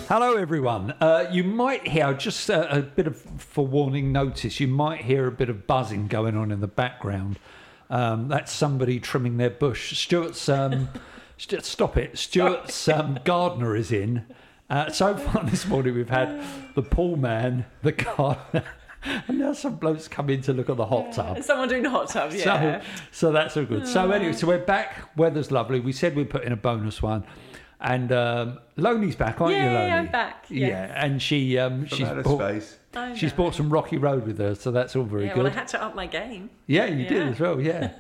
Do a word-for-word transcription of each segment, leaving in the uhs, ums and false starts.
Hello, everyone. Uh, you might hear, just a, a bit of forewarning notice, you might hear a bit of buzzing going on in the background. Um, that's somebody trimming their bush. Stuart's, um, St- stop it, Stuart's um, gardener is in. Uh, so far this morning we've had the pool man, the gardener, and now some blokes come in to look at the hot tub. And someone doing the hot tub, yeah. So, so that's all good. So anyway, so we're back. Weather's lovely. We said we'd put in a bonus one. And um, Loney's back, aren't yeah, you, Loney? Yeah, I'm back. Yes. Yeah, and she um, From she's outer bought space. she's bought some Rocky Road with her, so that's all very yeah, good. well, I had to up my game. Yeah, you Yeah. did as well. Yeah,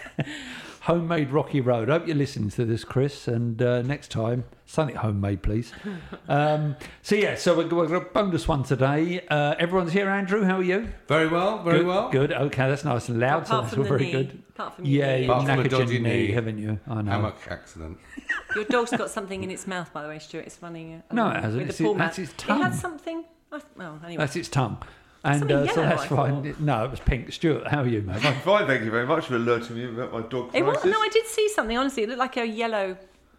homemade Rocky Road. I hope you're listening to this, Chris. And uh, next time, something homemade, please. Um, so yeah, so we've got a bonus one today. Uh, everyone's here. Andrew, how are you? Very well, very good, well. Good. Okay, that's nice and loud. Apart so that's from all the very knee. good. Apart from Yeah, your knee. you've Apart from a knackered your dodgy knee, knee. haven't you? I know. Hammock accident. Your dog's got something in its mouth, by the way, Stuart. It's running. Uh, No, it hasn't. With It's the pool it- that's mat. its tongue. It had something. I th- well, anyway. That's its tongue. And Something uh, so yellow, that's I fine. No, it was pink. Stuart, how are you, mate? I'm fine, thank you very much for alerting me about my dog It was, crisis. no, I did see something. Honestly, it looked like a yellow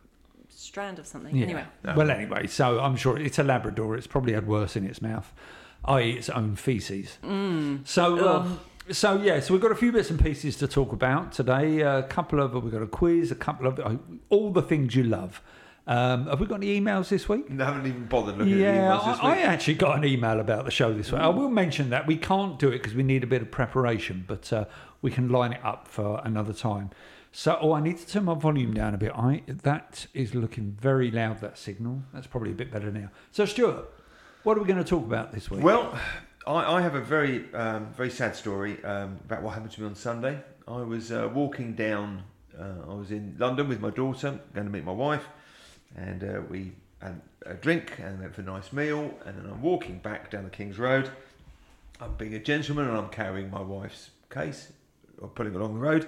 strand of something. Yeah. Anyway, No. Well, anyway, so I'm sure it's a Labrador. It's probably had worse in its mouth, that is its own feces. mm. So, um, so yeah, so we've got a few bits and pieces to talk about today. A couple of, we've got a quiz, a couple of, uh, all the things you love. Um, have we got any emails this week? I haven't even bothered looking Yeah, at the emails this I, I week. actually got an email about the show this week. I will mention that we can't do it because we need a bit of preparation, but uh, we can line it up for another time. So, oh, I need to turn my volume down a bit. I that is looking very loud. That signal. That's probably a bit better now. So, Stuart, what are we going to talk about this week? Well, I, I have a very, um, very sad story um, about what happened to me on Sunday. I was uh, walking down. Uh, I was in London with my daughter, going to meet my wife, and uh, we had a drink and went for a nice meal. And then I'm walking back down the King's Road. I'm being a gentleman and I'm carrying my wife's case, or pulling along the road.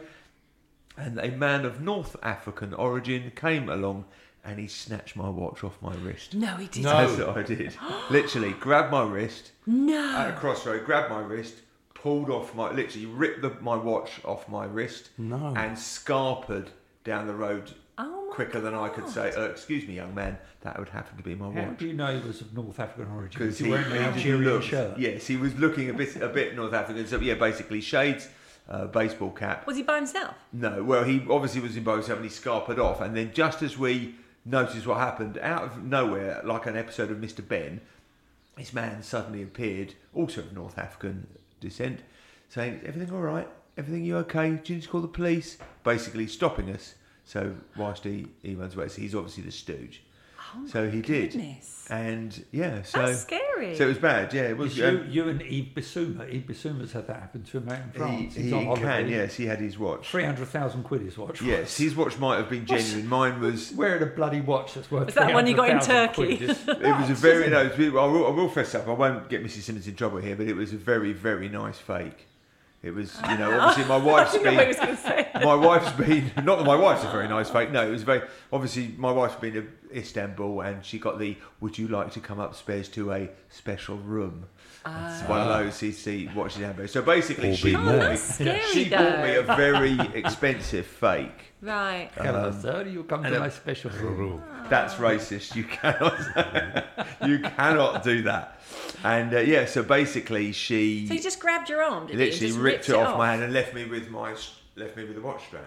And a man of North African origin came along and he snatched my watch off my wrist. no, he didn't. No. That's what I did. Literally grabbed my wrist No. at a crossroad, grabbed my wrist, pulled off my, literally ripped the, my watch off my wrist No. and scarpered down the road Oh my quicker than I could say, God. uh, excuse me, young man, that would happen to be my how watch. do you know he was of North African origin? Because Was he he, wearing an he Algerian looked, shirt? yes, he was looking a bit, a bit North African. So yeah, basically shades, uh, baseball cap. Was he by himself? No, well, he obviously was in by himself and he scarpered off. And then just as we noticed what happened, out of nowhere, like an episode of Mister Ben, this man suddenly appeared, also of North African descent, saying, everything all right? Everything you okay? Do you need to call the police? Basically stopping us. So whilst he, he runs away, so he's obviously the stooge. Oh So he goodness. did. And yeah, so... That's scary. So it was bad, yeah. It was. It's you, um, you and Yves Bissouma. Yves Bissouma's had that happen to him out in France. he He's he on holiday. can, yes. He had his watch. three hundred thousand quid his watch. Yes, his watch might have been genuine. Mine was. Wearing a bloody watch that's worth Was that one you got in three hundred thousand Turkey? quid is- It was a very. No, it was- I will, I will fess up. I won't get Missus Simmons in trouble here, but it was a very, very nice fake. It was, you know, obviously my wife's I know what I was been. going to say. My wife's been. Not that my wife's a very nice fake. No, it was very. Obviously, my wife's been to Istanbul, and she got the. Would you like to come upstairs to a special room? Ah. It's one of those C C watches and handbags. So basically, All she been Oh, bought there. me. that's scary, She though. bought me a very expensive fake. Right. Hello, Um, sir. You come to and a- my special room. That's racist. You cannot. You cannot do that. And uh, yeah, so basically, she So you just grabbed your arm, did you? literally Just ripped, it off, off my hand and left me with my left me with the watch strap.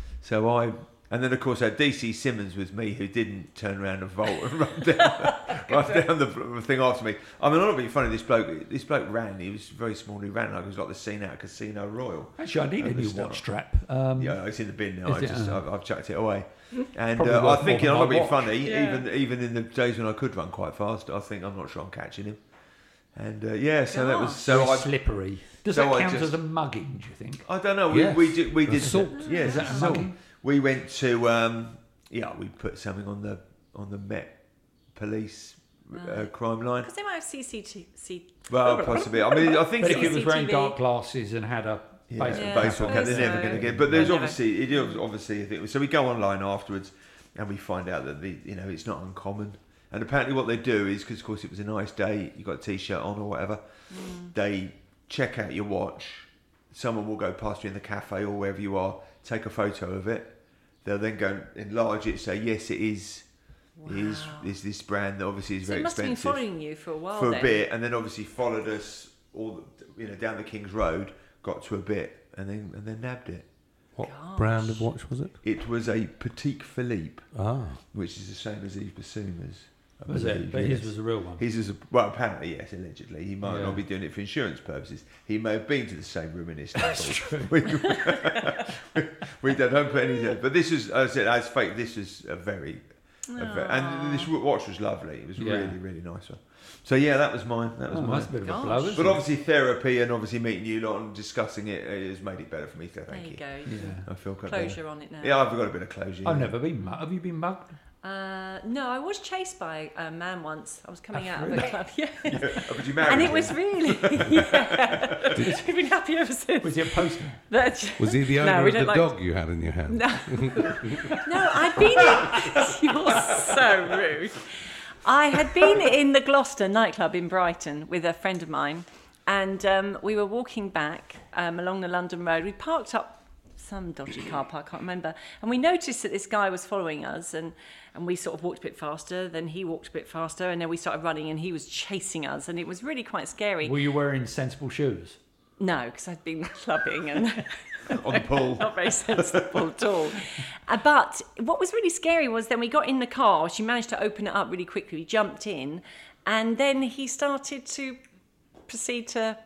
So I. And then, of course, I had D C Simmons with me, who didn't turn around and vault and run down, run down the thing after me. I mean, I'm not being funny. This bloke, this bloke ran. He was very small. He ran like he was like the scene out of Casino Royale. Actually, I need a At the new start. watch strap. Um, Yeah, it's in the bin now. Is I it? just, Oh. I've, I've chucked it away. And Probably uh, worth I'm thinking, more I'm than not being my funny. Yeah. Even even in the days when I could run quite fast, I think I'm not sure I'm catching him. And uh, yeah, so that was Gosh. so very I. slippery. Does so that I count just- as a mugging, do you think? I don't know. We Yes. we did we did Assault. Yeah, Is that a assault. mugging? We went to um, yeah. We put something on the on the Met Police uh, Right. crime line. Because they might have C C T V. Well, possibly. I mean, I think But it if he was wearing C C T V. dark glasses and had a Yeah, baseball Yeah, cap baseball on, cap. They're so. never going to get. But there's They'll never- obviously, it is obviously, a thing. So we go online afterwards, and we find out that the, you know, it's not uncommon. And apparently, what they do is because, of course, it was a nice day. You got a t-shirt on or whatever. Mm. They check out your watch. Someone will go past you in the cafe or wherever you are, take a photo of it. They'll then go and enlarge it, say yes, it is Is is this brand that obviously is So very it must have been expensive following you for a while for a then. bit, and then obviously followed us all the, you know down the King's Road, got to a bit, and then and then nabbed it. What Gosh. brand of watch was it? It was a Patek Philippe, Ah, which is the same as Yves Bissouma's. I Was it? believe, But yes. his was a real one. His is a, well, apparently yes, allegedly. He might Yeah. not be doing it for insurance purposes. He may have been to the same room in Istanbul. That's true. we, we don't, don't put any. But this was, as I said, as fake. This was a very, a very, and this watch was lovely. It was Yeah. really, really nice one. So yeah, that was mine. That was Oh, mine. that's a bit of a Gosh. blow, isn't But it? obviously, therapy and obviously meeting you lot and discussing it has made it better for me. So There thank you you. go. Yeah. I feel quite Closure better. on it now. Yeah, I've got a bit of closure. I've yeah. never been mugged. Have you been mugged? Uh, no, I was chased by a man once. I was coming Oh, out of really? a club. Yeah. Yeah, but you married And it him. was really, yeah. I've been happy ever since. Was he a postman? That- was he the No, owner we of the don't like- dog you had in your hand? No, no, I'd been in. You're so rude. I had been in the Gloucester nightclub in Brighton with a friend of mine, and um, we were walking back um, along the London Road. We parked up some dodgy car park, I can't remember, and we noticed that this guy was following us, and, and we sort of walked a bit faster, then he walked a bit faster, and then we started running, and he was chasing us, and it was really quite scary. Were you wearing sensible shoes? No, because I'd been clubbing and... on the pool. Not very sensible at all. Uh, but what was really scary was then we got in the car. She managed to open it up really quickly. We jumped in, and then he started to proceed to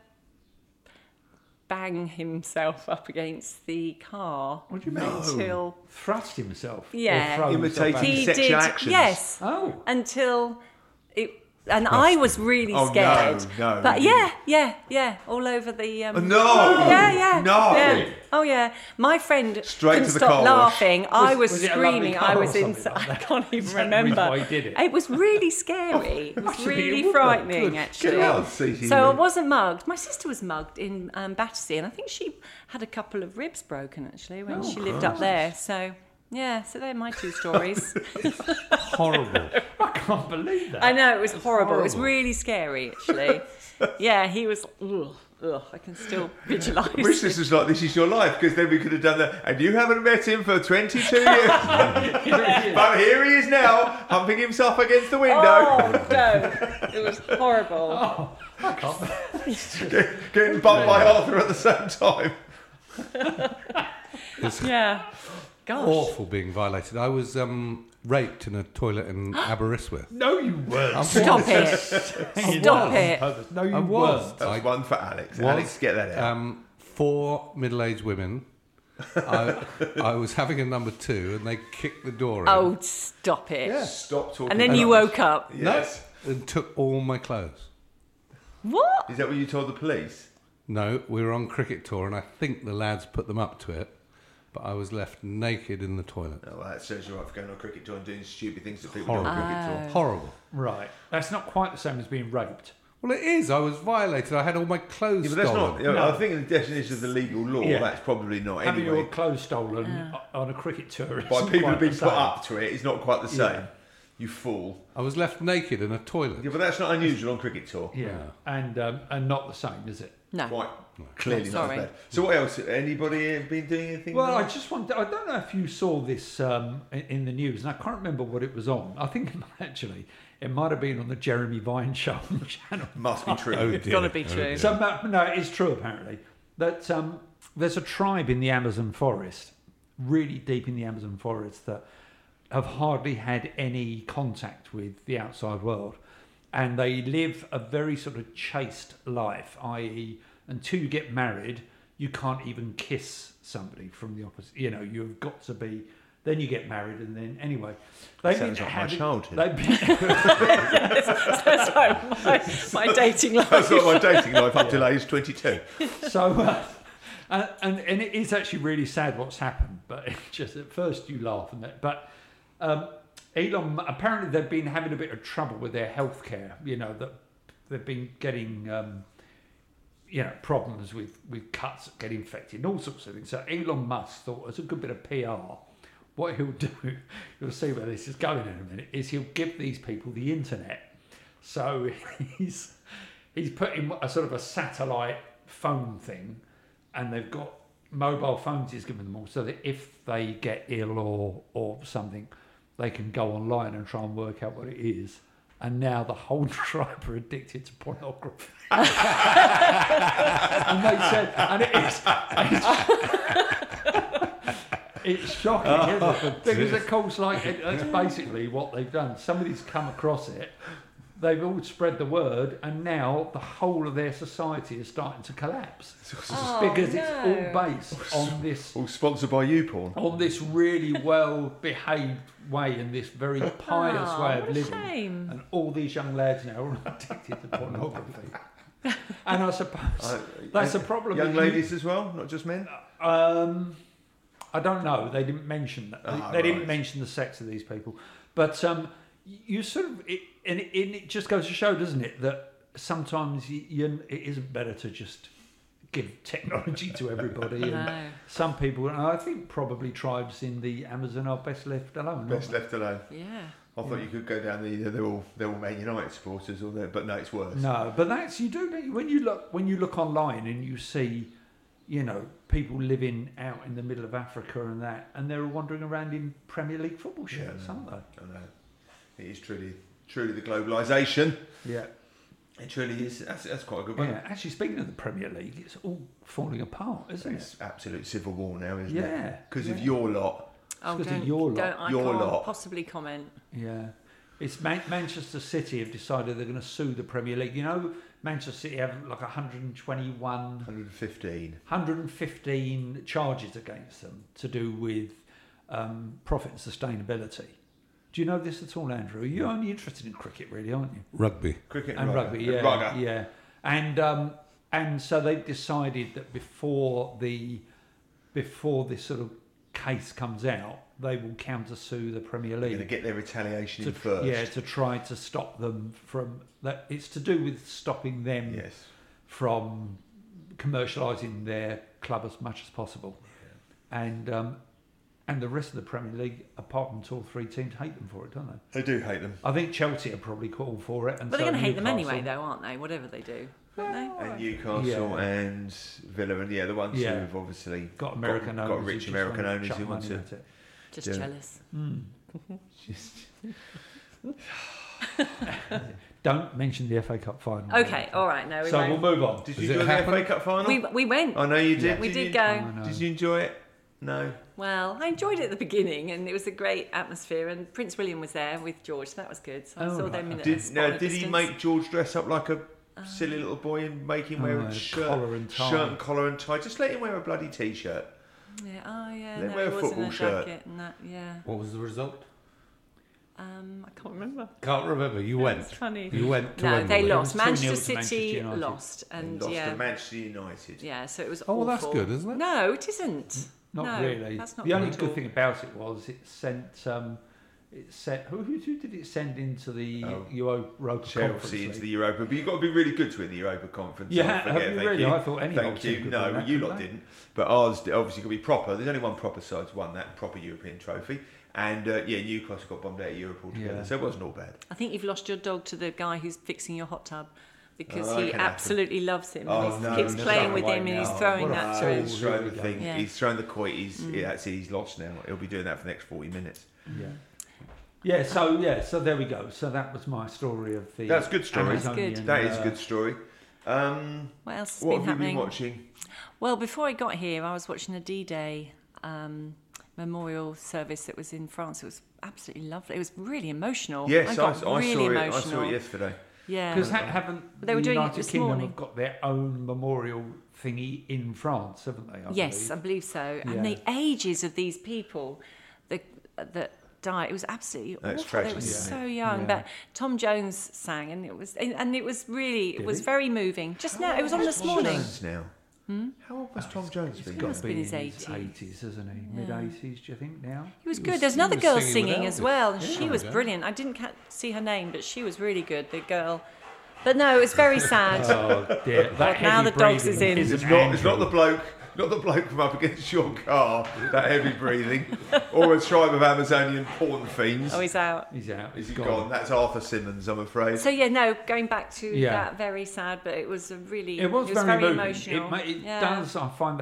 bang himself up against the car. What do you mean? Until Thrust himself? Yeah. Or throw himself Imitating out? he sexual did, actions. yes, Oh. until it. And I was really Oh, no, scared. no, But you yeah, yeah, yeah, all over the. Um, Oh, no! Yeah, yeah. No! Yeah. Oh, yeah. My friend Straight couldn't to the stop car wash. laughing. I was, was it a lovely screaming. car I or was something inside. like I that? can't even Is that the reason remember. why he did it? It was really scary. It was Actually, it really would be. frightening, Good. actually. Get out, C C. So I wasn't mugged. My sister was mugged in um, Battersea, and I think she had a couple of ribs broken actually when Oh, she lived up there. So yeah, so they're my two stories. Horrible. I can't believe that. I know, it was horrible. It was horrible. really scary, actually. Yeah, he was. Ugh, ugh, I can still visualise. I wish this was like This Is Your Life, because then we could have done that. And you haven't met him for twenty-two years. But here he is now, humping himself against the window. Oh, no. It was horrible. Oh, I can't. Get- Getting bumped by Arthur at the same time. It's Yeah. Gosh. awful being violated. I was um, raped in a toilet in Aberystwyth. No, you weren't. Stop it. Stop it. No, you I was. weren't. That was I one for Alex. was, Alex, get that out. Um, four middle-aged women. I, I was having a number two, and they kicked the door in. Oh, stop it. Stop talking. And then you about woke up. Yes. and took all my clothes. What? Is that what you told the police? No, we were on cricket tour, and I think the lads put them up to it, but I was left naked in the toilet. Oh, well, that serves you right for going on cricket tour and doing stupid things that people do on Horrible. cricket tour. Oh. Horrible. Right. That's not quite the same as being raped. Well, it is. I was violated. I had all my clothes Yeah, but that's stolen. not. You know, No. I think in the definition of the legal law, Yeah. that's probably not. Having Anyway, your clothes stolen on a cricket tour is by people quite who've been the put same. up to it, it's not quite the same. Yeah. You fool. I was left naked in a toilet. Yeah, but that's not unusual on cricket tour. Yeah, and um, and not the same, is it? No. Quite clearly not Sorry. as bad. So what else? Anybody been doing anything? Well, I nice? just want. I don't know if you saw this um, in, in the news, and I can't remember what it was on. I think it might, actually it might have been on the Jeremy Vine show on the channel. must be true. Oh, It's dear. gotta be Oh, true. dear. So no, no, it's true apparently that um, there's a tribe in the Amazon forest, really deep in the Amazon forest, that have hardly had any contact with the outside world, and they live a very sort of chaste life, that is, until you get married, you can't even kiss somebody from the opposite. You know, you've got to be. Then you get married, and then anyway, they've Sounds been like my having- childhood. They've been, That's like my, my dating life. That's not my dating life up till age twenty-two. So, uh, and, and and it is actually really sad what's happened. But it's just at first you laugh, and that. But um, Elon apparently they've been having a bit of trouble with their healthcare. You know that they've been getting um, you know problems with with cuts that get infected and all sorts of things. So Elon Musk thought it's a good bit of P R. What he'll do, you'll see where this is going in a minute, is he'll give these people the internet. So he's he's put in a sort of a satellite phone thing, and they've got mobile phones he's given them all, so that if they get ill or or something, they can go online and try and work out what it is. And now the whole tribe are addicted to pornography. And they said, and it is, it's, it's shocking, isn't it? Because of course, like, it, that's basically what they've done. Somebody's come across it, they've all spread the word, and now the whole of their society is starting to collapse. Oh, because no. it's all based on this All sponsored by you, porn. on this really well-behaved way and this very pious Oh, way what of a living. shame. And all these young lads now are all addicted to pornography. And I suppose Uh, that's a and problem. Young that you- ladies as well, not just men. Um, I don't know. They didn't mention that. Ah, they didn't right. mention the sex of these people. But um, you sort of, it, and, it, and it just goes to show, doesn't it, that sometimes you, you, it isn't better to just give technology to everybody. And No. some people, and I think probably tribes in the Amazon are best left alone. Best aren't left alone. Yeah. I thought you could go down the. They're all they're all Man United supporters, or they're, but no, it's worse. they? No, but that's you do don't you? when you look when you look online and you see, you know, people living out in the middle of Africa and that, and they're wandering around in Premier League football shirts, Yeah. aren't they? I know. It is truly, truly the globalisation. Yeah. It truly is. That's, that's quite a good one. Yeah, actually, speaking of the Premier League, it's all falling apart, isn't it? It's absolute civil war now, isn't Yeah, it? Because yeah. of your lot. Oh, because of don't, your lot. don't, I Your can't lot. possibly comment. Yeah, it's Man- Manchester City have decided they're going to sue the Premier League. You know, Manchester City have like one hundred twenty-one, one hundred fifteen. one hundred fifteen charges against them to do with um, profit and sustainability. Do you know this at all, Andrew? You're only interested in cricket, really, aren't you? Rugby. Cricket And rugby. rugby, yeah, Rugger. yeah. And um, and so they've decided that before the before this sort of case comes out, they will counter-sue the Premier They're going to League get their retaliation to, in first. yeah, to try to stop them from that. It's to do with stopping them Yes. from commercialising their club as much as possible, and um, and the rest of the Premier League, apart from two or three teams, hate them for it, don't they? They do hate them. I think Chelsea are probably called for it, and But they're so going to hate them Newcastle. anyway, though, aren't they? Whatever they do, aren't they? And Newcastle Yeah. and Villa, and yeah, the ones Yeah. who've obviously Got American got, owners, got who rich just American wanna owners chuck who want money to. at it. Just Yeah. jealous. Mm. Just, Don't mention the F A Cup final. Okay, all right, no, we So won't. we'll move on. did Does you it enjoy the happen? F A Cup final? We, we went. I know you did. Yeah. We Did did you, go. Oh, no. Did you enjoy it? No. Well, I enjoyed it at the beginning, and it was a great atmosphere. And Prince William was there with George, so that was good. So I Oh, saw right. them in a Did spot now, of did he distance. make George dress up like a silly little boy and make him wear Oh, a shirt, collar and tie. shirt and collar and tie? Just let him wear a bloody t-shirt. Yeah. Oh, yeah. They no, wear he a was in football a shirt. jacket and that. Yeah. What was the result? Um, I can't remember. Can't remember. You went. It's funny. You went to No, Wembley. they It lost. was two nil Manchester to City Manchester United. lost, And and lost yeah, to Manchester United. yeah. So it was. Oh, well, that's awful. good, isn't it? No, it isn't. Not no, really. That's not the only good at good all. thing about it was it sent. Um, it sent who, who who did it send into the Oh. Euro Europa Chelsea Conference into League? the Europa, but you've got to be really good to win the Europa Conference. Yeah, Don't have forget, you thank really? you. I thought any old Thank team you. could No, win that, you couldn't lot they? didn't. But ours obviously got to be proper. There's only one proper side's won that proper European trophy, and uh, yeah, Newcastle got bombed out of Europe altogether, Yeah. so it wasn't all bad. I think you've lost your dog to the guy who's fixing your hot tub because Oh, that he can happen. absolutely loves him. Oh, and he no, keeps no, playing no, with away him and he's now. throwing What a that Oh, to him. he's thrown the Here we go. thing. Yeah. He's thrown the quoit. He's yeah, that's it. He's lost now. He'll be doing that for the next forty minutes. Yeah. Yeah, so yeah, so there we go. So that was my story of the. That's a good story. That's good. Amazonian, That is uh, a good story. Um, What else has what been have you happening? been watching? Well, before I got here, I was watching a D-Day um, memorial service that was in France. It was absolutely lovely. It was really emotional. Yes, I I, got I really saw it. emotional. I saw it yesterday. Yeah. Because ha- haven't They were the doing it United this Kingdom morning. have got their own memorial thingy in France, haven't they? I Yes, I believe? believe so. Yeah. And the ages of these people that that died, it was absolutely That's awful. They tragic, were isn't so it? young. Yeah. But Tom Jones sang, and it was and it was really it Did was he? very moving. Just now, it was on How this old is Tom morning. Jones now? How old must Tom Jones be? He's He got must to be in be his in his eighties. eighties, isn't he? Mid eighties, do you think now? He was He good. was- There's he another was girl singing with singing as Elvis. well, and Yeah, she there was we go. brilliant. I didn't ca- see her name, but she was really good. The girl. But no, it was very sad. Oh dear! That now heavy the dogs breathing is in. isn't It's not, it's not Andrew. the bloke, not the bloke from up against your car, that heavy breathing, or a tribe of Amazonian porn fiends. Oh, he's out. He's out. Is he gone. gone? That's Arthur Simmons, I'm afraid. So yeah, no, going back to Yeah. that, very sad, but it was a really It was, very, very moving. emotional. It, ma- it Yeah. does. I find that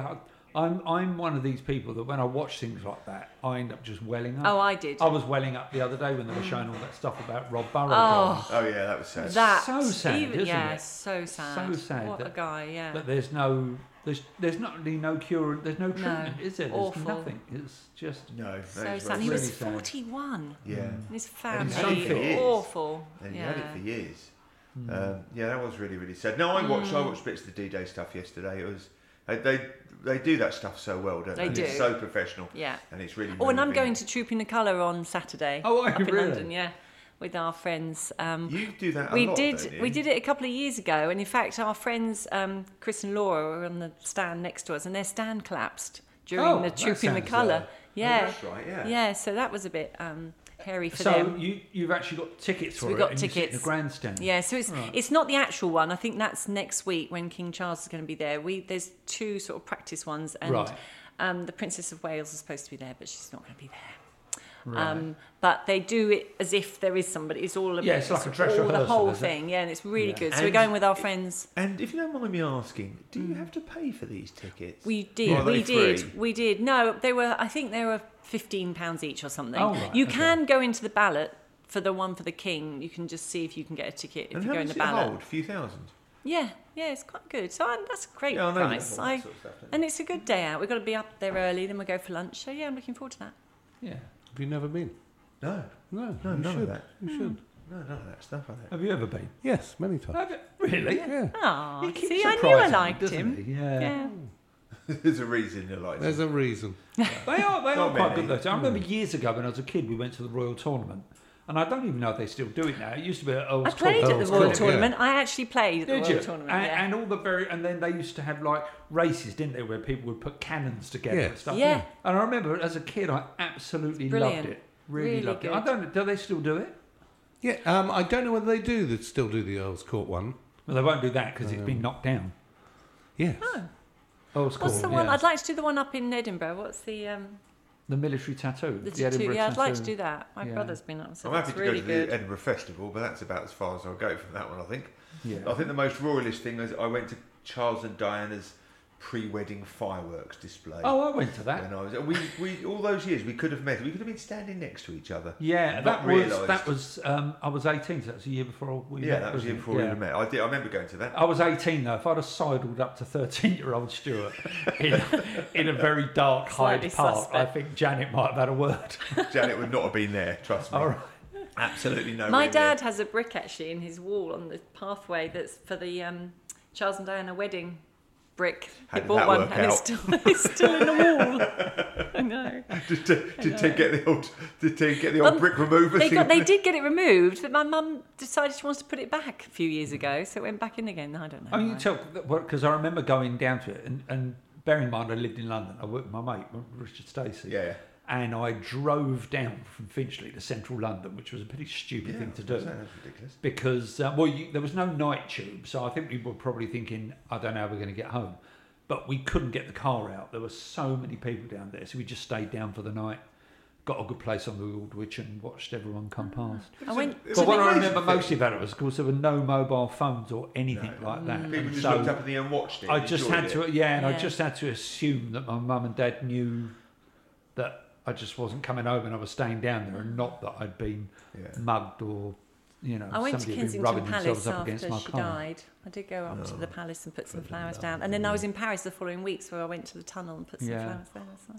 I'm I'm one of these people that when I watch things like that, I end up just welling up. Oh, I did. I was welling up the other day when they were showing all that stuff about Rob Burrow. Oh. Oh yeah, that was sad. That So sad, even, isn't yeah, it? so sad. So sad What a that- guy, yeah. But there's no there's there's not really no cure. There's no treatment, is there? There's awful. nothing. It's just No, that so is sad. very He was really sad. forty-one. Yeah, And his And he family, had it for years. awful. and he yeah. had it for years. Um, yeah, that was really really sad. No, I watched I watched bits of the D-Day stuff yesterday. It was they they, they do that stuff so well, don't they? They And do. It's so professional. Yeah. And it's really. Oh, and I'm moving. going to Troop in the Colour on Saturday. Oh, are up you in really? London, yeah, with our friends. Um, You do that. A we lot, did don't you? we did it a couple of years ago, and in fact, our friends um, Chris and Laura were on the stand next to us, and their stand collapsed during Oh, the that Troop in the sounds, Colour. uh, yeah, Oh, that's right. Yeah. yeah. So that was a bit um, hairy for so them. you you've actually got tickets So for we it. got and you sit in tickets. the grandstand. Yeah, so it's Right. it's not the actual one. I think that's next week when King Charles is going to be there. We there's two sort of practice ones, and Right. um, the Princess of Wales is supposed to be there, but she's not going to be there. Right. Um, but they do it as if there is somebody. It's all a Yeah, it's like a dress all the rehearsal, whole isn't it? thing. Yeah, and it's really Yeah. good. So we're And going with our friends. And if you don't mind me asking, do you have to pay for these tickets? We Or did. are they We did. free? We did. No, they were. I think they were fifteen pounds each or something. Oh, right, you okay. can go into the ballot for the one for the King. You can just see if you can get a ticket if And you how go in much the does it ballot. hold? A few thousand. Yeah, yeah, it's quite good. So I, that's a great Yeah, I know you price. have all I, that sort of stuff, don't you? and it's a good day out. We've got to be up there early, then we'll go for lunch. So yeah, I'm looking forward to that. Yeah. Have you never been? No, No, no, you none should. of that. You should. No, none of that stuff. I think. Have you ever been? Yes, many times. Have you? Really? Yeah. Oh, He keeps see, I knew I surprising me, liked doesn't him. he? Yeah. Yeah. There's a reason you like There's it. a reason. They are. They are Not quite many. good though. So I remember years ago when I was a kid, we went to the Royal Tournament, and I don't even know if they still do it now. It used to be at Earl's I played Court. at Earl's the Royal Court, yeah. Tournament. I actually played at the Did Royal you? Tournament. And, yeah. and all the very, and then they used to have like races, didn't they, where people would put cannons together Yeah. and stuff. Yeah. And I remember as a kid, I absolutely Brilliant. loved it. Really, Really loved it. good. I don't. Do they still do it? Yeah, um, I don't know whether they do that still do the Earl's Court one. Well, they won't do that because it's been knocked down. Yes. Oh. Earl's Court. What's the one? yeah. I'd like to do the one up in Edinburgh. What's the um, The military tattoo. the, the tattoo? Edinburgh Yeah, I'd like to tattoo. do that. My Yeah. brother's been up, so I'm that's happy to really go to good. the Edinburgh Festival, but that's about as far as I'll go from that one, I think. Yeah. I think the most royalist thing is I went to Charles and Diana's pre-wedding fireworks display. Oh, I went to that. When I was, we, we all those years we could have met. We could have been standing next to each other. Yeah, Not that was realised. that was. Um, I was eighteen, so that was the year before we Yeah, met. that was the year wasn't it? before we Yeah. were met. I did. I remember going to that. I was eighteen though. If I'd have sidled up to thirteen-year-old Stuart in, in a very dark Hyde Slightly Park, suspect. I think Janet might have had a word. Janet would not have been there. Trust me. All right. Absolutely no. My dad has a brick actually in his wall on the pathway that's for the um, Charles and Diana wedding brick. How he did bought that one work and it's out? still, it's still in the wall. I know. Did, did, did Ted get the old? Did Ted get the old Um, brick remover They thing? got, they did get it removed, but my mum decided she wants to put it back a few years ago, so it went back in again. I don't know. I mean, you why. tell because I remember going down to it, and, and bearing in mind I lived in London. I worked with my mate Richard Stacey. Yeah. And I drove down from Finchley to central London, which was a pretty stupid Yeah, thing to I do. was saying, that's ridiculous. Because uh, well, you, there was no night tube, so I think we were probably thinking, I don't know how we're going to get home, but we couldn't get the car out. There were so many people down there, so we just stayed down for the night, got a good place on the Aldwych, and watched everyone come past. I went. It's But an what I amazing remember thing. mostly about it was, of course, there were no mobile phones or anything No. like that. People And just so looked up at the and watched it. I and just enjoyed had it. to, yeah, and I Yeah. just had to assume that my mum and dad knew that I just wasn't coming home and I was staying down there, and not that I'd been Yeah. mugged or, you know, I went to somebody had been Kensington rubbing Palace themselves up after against my she car. died. I did go up to the Oh, palace and put some flowers down, and then I was in Paris the following week, so I went to the tunnel and put some Yeah. flowers there. So.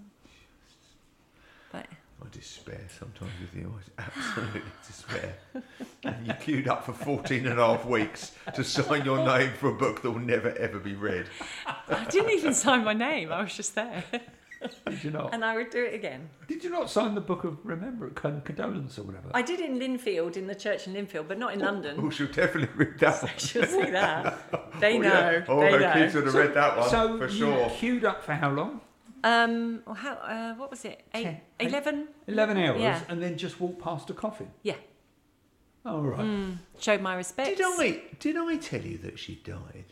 But I despair sometimes with you. I absolutely despair. And you queued up for fourteen and a half weeks to sign your name for a book that will never ever be read. I didn't even sign my name. I was just there, Did you not? and I would do it again. Did you not sign the book of remember con- condolence or whatever? I did it in Linfield, in the church in Linfield, but not in Oh, London. she'll definitely read that one. She'll see that. They Oh, know. yeah. Oh, they her know. kids would have read that one so for you sure. queued up for how long? Um, well, how? Uh, what was it? Eight, Ten. Eight. eleven. Eleven hours, Yeah. and then just walked past a coffin. Yeah. Oh right. Mm, showed my respects. Did I did I tell you that she died?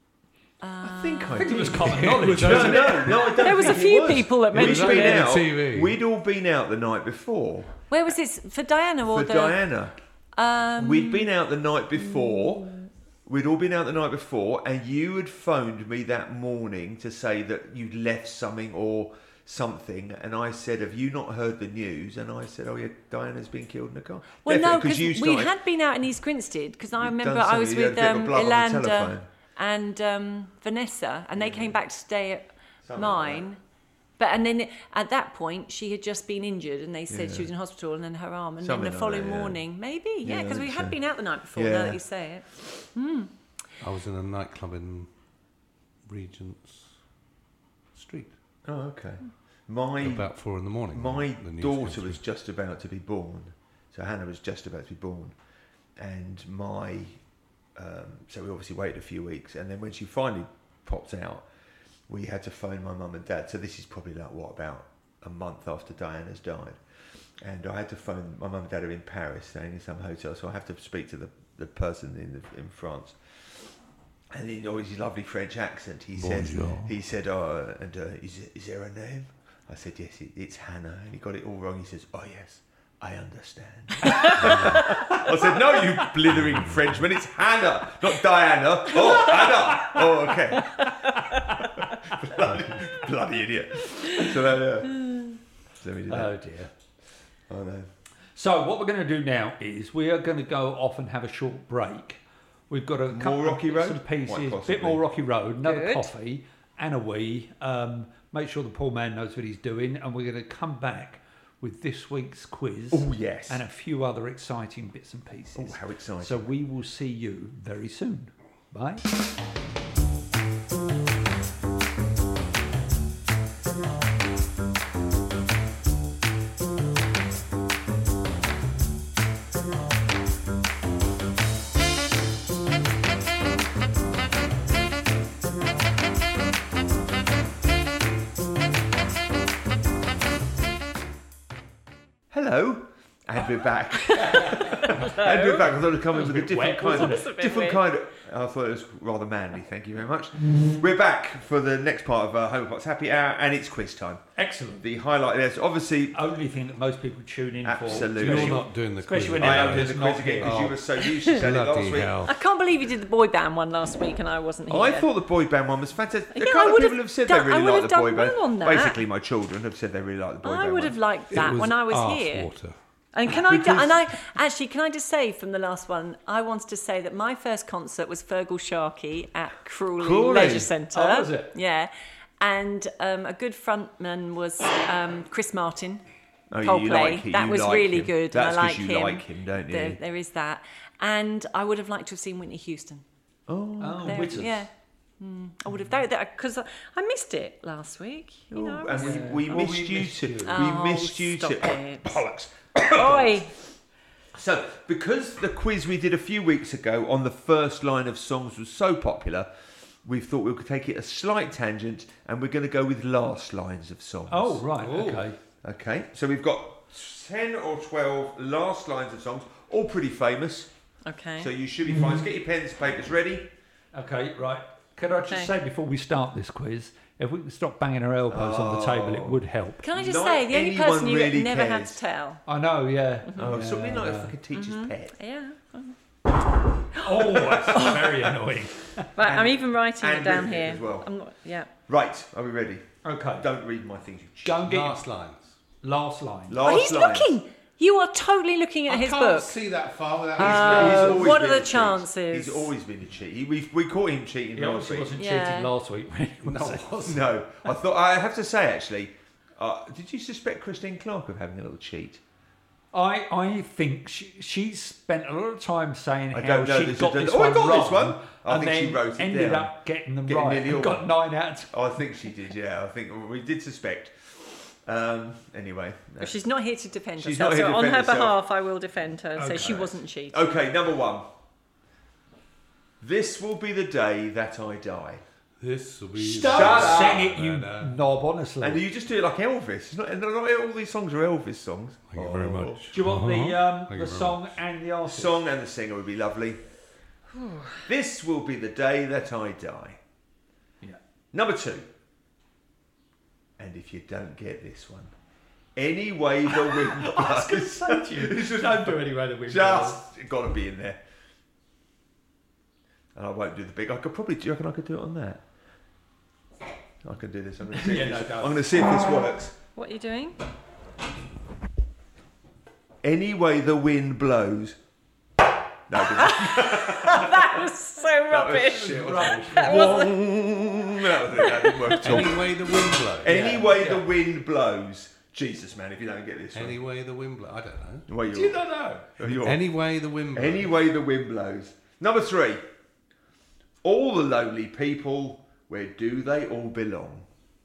I think I, I think did. it was common knowledge. No, wasn't it? no, no, I don't There was think a it few was. people that We'd mentioned been it. out. T V. We'd all been out the night before Where was this for Diana or for the? Diana. Um, We'd been out the night before, we'd all been out the night before, and you had phoned me that morning to say that you'd left something or something, and I said, have you not heard the news? And I said, oh yeah, Diana's been killed in a car. Well, Definitely, no, because you we started- had been out in East Grinstead, because I You'd remember done I was something, you with had a bit of um, blood on the Ilanda telephone. and um, Vanessa, and they came back to stay at Something like mine. But and then at that point, she had just been injured, and they said Yeah. she was in hospital, and then her arm, and Something then the like following that, yeah. morning, maybe, yeah, Yeah, I because we think had so. been out the night before. Now Yeah. that you say it, I was in a nightclub in Regent's Street Oh, okay. My about four in the morning. my when the news daughter came was through. just about to be born, so Hannah was just about to be born, and my um, so we obviously waited a few weeks, and then when she finally popped out, we had to phone my mum and dad. So this is probably like what, about a month after Diana's died, and I had to phone my mum and dad are in Paris, staying in some hotel, so I have to speak to the, the person in the, in France. And in always his lovely French accent, he Bonjour. said, he said, oh, and uh, is is there a name? I said, yes, it, it's Hannah. And he got it all wrong. He says, oh yes, I understand. I said, no, you blithering Frenchman, it's Hannah, not Diana. Oh, Hannah. Oh, okay. bloody, bloody idiot. So that, uh, so we did that. Oh dear. I know. So what we're going to do now is we are going to go off and have a short break. We've got a More couple Rocky of Road? bits and Quite pieces, a possibly. bit more Rocky Road, another Good. coffee and a wee. Um, make sure the poor man knows what he's doing, and we're going to come back with this week's quiz. Oh, yes. And a few other exciting bits and pieces. Oh, how exciting. So we will see you very soon. Bye. Hello, and we're back. And we're back. I thought it was coming with a different wet, kind wasn't of, it? It's a bit different weird. kind of. I thought it was rather manly. Thank you very much. We're back for the next part of uh, Home Pot's Happy Hour, and it's quiz time. Excellent. The highlight there's obviously. Only thing that most people tune in Absolutely. for. You're not doing the Especially quiz. when I Hello, am doing the it's quiz not again here. because Oh. you were so used to saying it last Bloody week. hell. I can't believe you did the boy band one last week, and I wasn't here. I thought the boy band one was fantastic. Yeah, A I couple of would people have have said done- they I really would like have the boy done band. well on that. Basically, my children have said they really like the boy I band. would one. have liked It that was when I was arse here. water. And can I, Because- and I actually, can I just say from the last one, I wanted to say that my first concert was Fergal Sharkey at Crawley, Crawley? Leisure Centre. Oh, was it? Yeah, and um, a good frontman was um, Chris Martin. Oh, you- Coldplay. you like him, that you was like really him. good. That's and I 'cause like you him. like him, don't you? There, there is that, and I would have liked to have seen Whitney Houston. Oh, Oh, There- Witters. yeah. Mm, I would have that because I, I missed it last week. You know, I and was- we, we Oh, missed we you missed to. you. Oh, we missed you stop to. it. Bollocks. Oi. So, because the quiz we did a few weeks ago on the first line of songs was so popular, we thought we could take it a slight tangent, and we're going to go with last lines of songs. Oh, right. Oh. Okay. Okay, so we've got ten or twelve last lines of songs, all pretty famous, Okay. so you should be fine. So get your pens and papers ready. Okay, right. Could I just Okay. say before we start this quiz, if we could stop banging our elbows on the table, it would help. Can I just Not say, the only anyone person you really never had cares. to tell. I know, yeah. Oh, yeah, something like a yeah. fucking teacher's pet. Yeah. Oh, that's very annoying. Right, I'm even writing and it down written it here. as well. I'm not, yeah. Right, are we ready? Okay. Don't read my things, you cheat. Go and get Last lines. last line. Last Oh, he's lines. looking. You are totally looking at I his can't book. see that far without. Uh, He's always what been are a the cheat. chances? He's always been a cheat. He, we, we caught him cheating He last obviously week. wasn't Yeah. cheating last week. Really, was no, he? it wasn't. No, I thought I have to say actually. Uh, did you suspect Christine Clark of having a little cheat? I, I think she, she spent a lot of time saying I how don't know, she this got is- this oh, I one got wrong, this one. I and think she then wrote it ended down. up getting them Getting right nearly and all got right. nine out of ten. I think she did. Yeah, I think we did suspect. Um, anyway, But she's not here to defend She's herself. not here so to on defend her herself. behalf, I will defend her and say she Okay. wasn't cheating. okay. Number one. This will be the day that I die. This will be. Don't up. sing it, you No, no. knob, honestly. And you just do it like Elvis. It's not, not all these songs are Elvis songs. Thank you very Oh. much. Do you want the Uh-huh. um, Thank you the very song and the artist? Song and the singer would be lovely. This will be the day that I die. Yeah. Number two. And if you don't get this one, any way the wind blows. I was going to say to you, It's just- don't do anyway the wind Just got to be in there. and I won't do the big. I could probably. Do you reckon I could do it on that? I can do this. I'm going to see. Yeah, if no this, doubt. I'm going to see if this works. What are you doing? Any way the wind blows. No, it didn't. That was so That was rubbish. shit, wasn't it? That wasn't. That was it. That didn't work at all. Any way the wind blows. Any Yeah, way yeah. the wind blows. Jesus, man, if you don't get this Any one. way the wind blows. I don't know. Well, Do you you're, not know? you're, Any way the wind blows. any way the wind blows. Number three. All the lonely people, where do they all belong?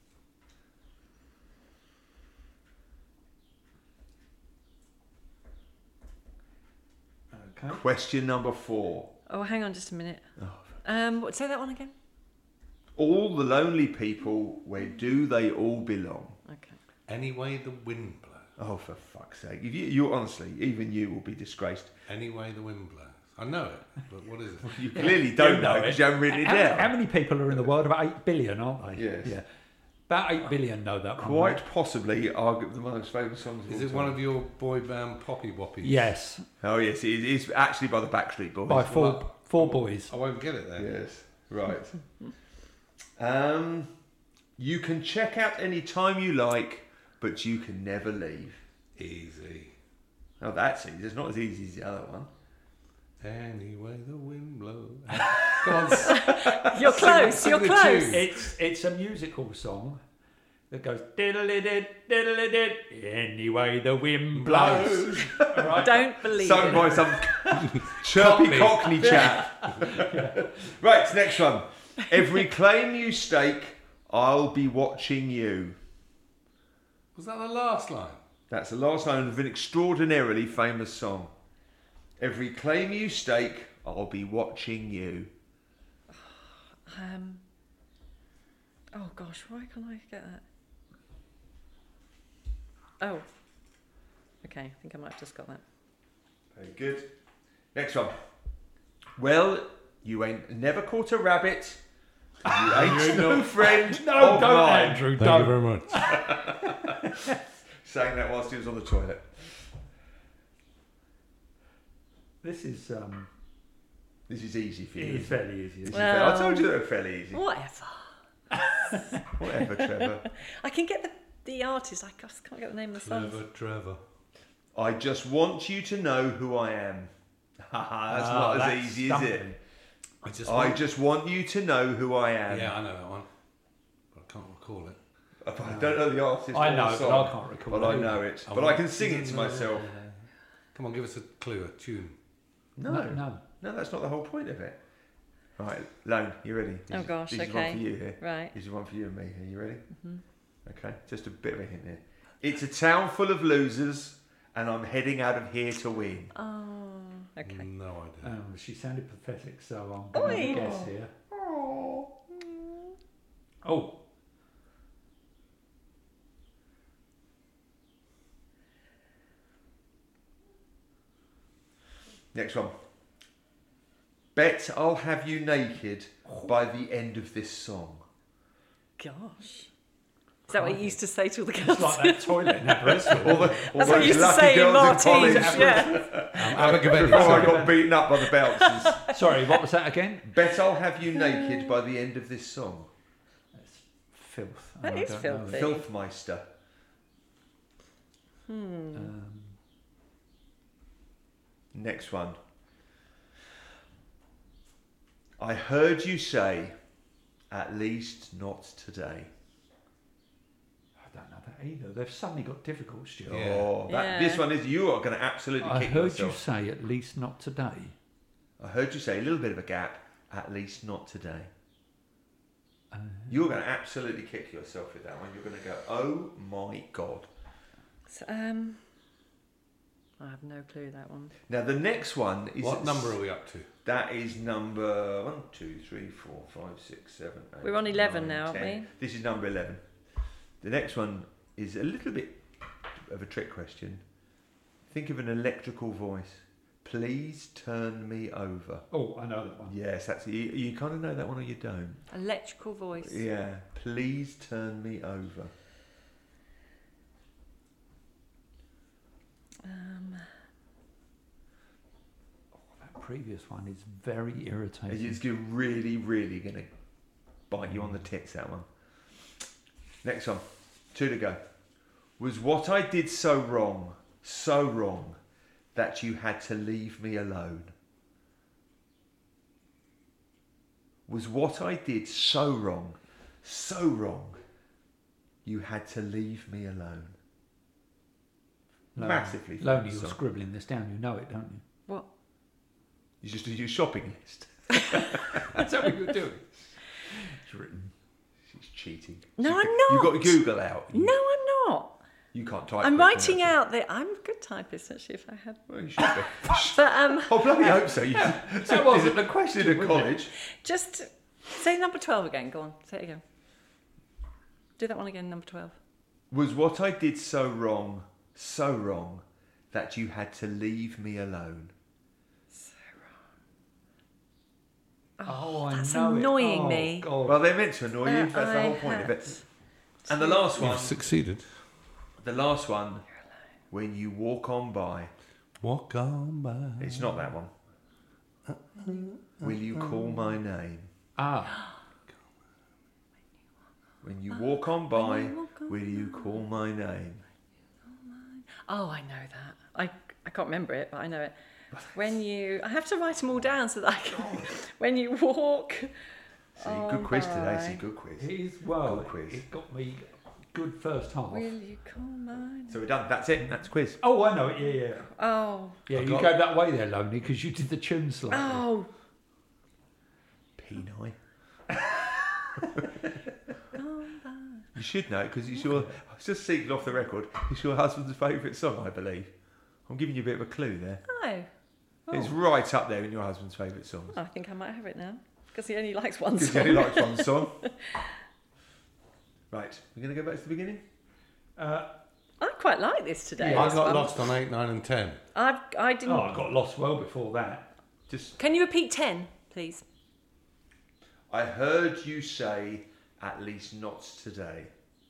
Okay. Question number four. Oh, hang on just a minute. Oh. Um, what, say that one again. All the lonely people, where do they all belong? Okay. Any way the wind blows. Oh, for fuck's sake. If you, you honestly, even you will be disgraced. Any way the wind blows. I know it, but what is it? You clearly don't You know know because it. you haven't written it How, down. how many people are in the world? About eight billion, aren't they? Yes. Yeah. About eight billion know that one. Quite right? possibly arguably the most famous songs of Is all it one time. of your boy band Poppy Woppies? Yes, Oh, yes, it is actually by the Backstreet Boys. by four Well, four boys. I won't get it then. Yes, right. um, you can check out any time you like, but you can never leave. Easy. Oh, that's easy. It's not as easy as the other one. Any way the wind blows. Go on. s- You're close. sing You're the close. tune. It's it's a musical song that goes diddly did diddly did anyway the wind blows. All right. Don't believe Sung it. by some chirpy Cockney. Cockney chap. Right, next one. Every claim you stake, I'll be watching you. Was that the last line? That's the last line of an extraordinarily famous song. Every claim you stake, I'll be watching you. Um. Oh gosh, why can't I get that? Oh. Okay, I think I might have just got that. Very good. Next one. Well, you ain't never caught a rabbit. 'Cause you ain't no friend No, of don't, mine. Andrew. Thank don't. you very much. Saying that whilst he was on the toilet. This is um, This is easy for you. it's fairly easy. This is isn't it? fair- I Well- told you they were fairly easy. Whatever. Whatever, Trevor. I can get the, the artist. I just can't get the name of the song. Clever Trevor. I just want you to know who I am. Haha, that's Ah, not as that's easy, is it? stumping. I just. I want- just want you to know who I am. Yeah, I know that one, but I can't recall it. I don't know the artist. I or know, the but song, I can't recall But I it. know it. I But I want can sing it to know- myself. Come on, give us a clue, a tune. No, No, no, no. no, that's not the whole point of it. Right, Lone, you ready? This Oh is- gosh, this is okay. one for you here. Right. This is one for you and me. Are you ready? Mhm. Okay, just a bit of a hint here. It's a town full of losers, and I'm heading out of here to win. Oh. Okay. No idea. Um, she sounded pathetic, so I'm going Oi. to guess here. Oh, Next one. Bet I'll have you naked by the end of this song. Gosh. Is that what you used to say to all the girls? it's like that toilet in Aberystwyth. All the, all That's what those you used to lucky say in girls Martins. college Yeah. Um, Abergavenny, before I sorry. got beaten up by the bouncers. Sorry, what was that again? Bet I'll have you naked by the end of this song. That's filth. That I is don't know. filthy. Filthmeister. Hmm. Um, Next one. I heard you say, at least not today. I don't know that either. They've suddenly got difficult, Stuart. Yeah. Oh, that, Yeah. this one is, you are going to absolutely I kick heard yourself. you say at least not today. I heard you say a little bit of a gap, at least not today. Uh, You're going to absolutely kick yourself with that one. You're going to go, oh my God. So, um, I have no clue that one. Now, the next one is. What number are we up to? That is number one, two, three, four, five, six, seven, eight. We're on eleven nine, now, aren't ten. we? This is number eleven. The next one is a little bit of a trick question. Think of an electrical voice. Please turn me over. oh, I know that one. Yes, that's you, you kind of know that one or you don't. Electrical voice. Yeah. Please turn me over. Um, previous one is very irritating. It's gonna really, really going to bite you on the tits, that one. Next one. Two to go. Was what I did so wrong, so wrong, that you had to leave me alone? Was what I did so wrong, so wrong, you had to leave me alone? Lonely. Massively. Lonely, famous you're song. scribbling this down. You know it, don't you? What? You just do your shopping list. That's what you're doing. It's written. She's cheating. No, She's- I'm not. You've got Google out. No, I'm not. You can't type. I'm quick, writing can you? out the. I'm a good typist, actually, if I had. Well, you should be. But um, Oh, bloody hope so. You, That wasn't the question, Did was at it? college. just say number twelve again. Go on, say it again. Do that one again, number twelve. Was what I did so wrong, so wrong, that you had to leave me alone? Oh, I that's know it. annoying Oh, me. God. Well, they're meant to annoy you. Uh, That's the I whole point of had it. And the last one, You've succeeded. the last one, when you walk on by. Walk on by. It's not that one. Will you call my name? Ah, When you walk on by, you walk on will you call my name? Oh, I know that. I I can't remember it, but I know it. When you, I have to write them all down so that I can. When you walk. See, Oh, good quiz today. my. See, good quiz. he's well. Good quiz. It got me good first half. Will you call mine? So we're done. That's it. That's quiz. Oh, I know it. Yeah, yeah. Oh, Yeah, I you got- go that way there, Lonely, because you did the tune slightly. oh, Peni. You should know because it's your. I was just seeking off the record. It's your husband's favourite song, I believe. I'm giving you a bit of a clue there. no. It's right up there in your husband's favourite songs. I think I might have it now because he only likes one Because he song. only likes one song. Right, we're going to go back to the beginning. Uh, I quite like this today. I this got one. lost on eight, nine, and ten. I've, I didn't. oh, I got lost well before that. Just, Can you repeat ten, please? I heard you say, at least not today.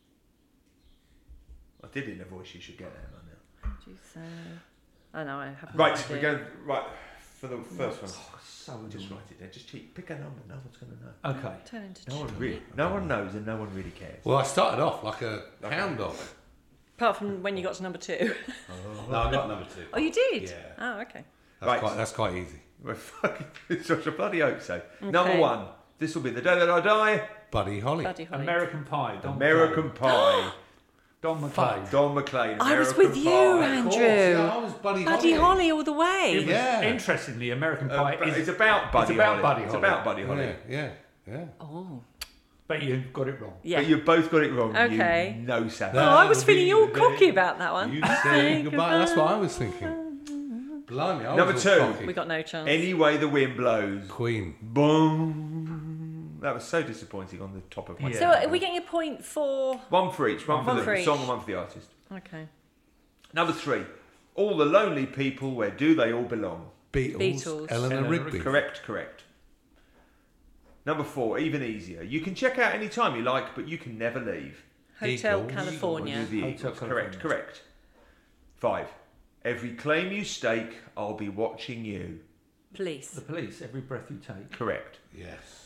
I did it in a voice you should get there, man. Now. Did you say? I know I haven't. Right, no we're idea. going right for the first one. Oh, so Just annoying. write it there. Just cheat. Pick a number. No one's going to know. Okay. Turn into No one tree. really. No one knows, and no one really cares. Well, I started off like a Like hound a- dog. Apart from when you got to number two. No, I got number two. Oh, you did? Yeah. Oh, okay. That's, Right. quite, that's quite easy. We're fucking. Such a bloody hope so. Number Okay. one. This will be the day that I die. Buddy Holly. Buddy Holly. American Pie. Don American Pie. McClane. Don McClane. Don McLean. I was American with you, Pie. Andrew. Yeah, I was Buddy, Buddy Holly all the way. It was- Yeah. Interestingly, American Uh, Pie but is. it's about Buddy about Holly. Buddy It's Holly. about Buddy Holly. Yeah, yeah, yeah. Oh, But you got it wrong. yeah. But you both got it wrong. Okay. You no savage. Oh, I was That'll feeling be all the cocky day about that one. You say goodbye. That's what I was thinking. Blimey, I Number was two. all cocky. We got no chance. Any way the wind blows. Queen. Boom. That was so disappointing on the top of my Yeah. So are we getting a point for? One for each. One for One the for each. song and one for the artist. Okay. Number three. All the lonely people, where do they all belong? Beatles. Beatles. Eleanor Eleanor Rigby. Correct, correct. Number four, even easier. You can check out any time you like, but you can never leave. Hotel Eagles. California. Or do the Hotel Eagles. California. Correct, correct. Five. Every claim you stake, I'll be watching you. Police. The Police. Every breath you take. Correct. Yes.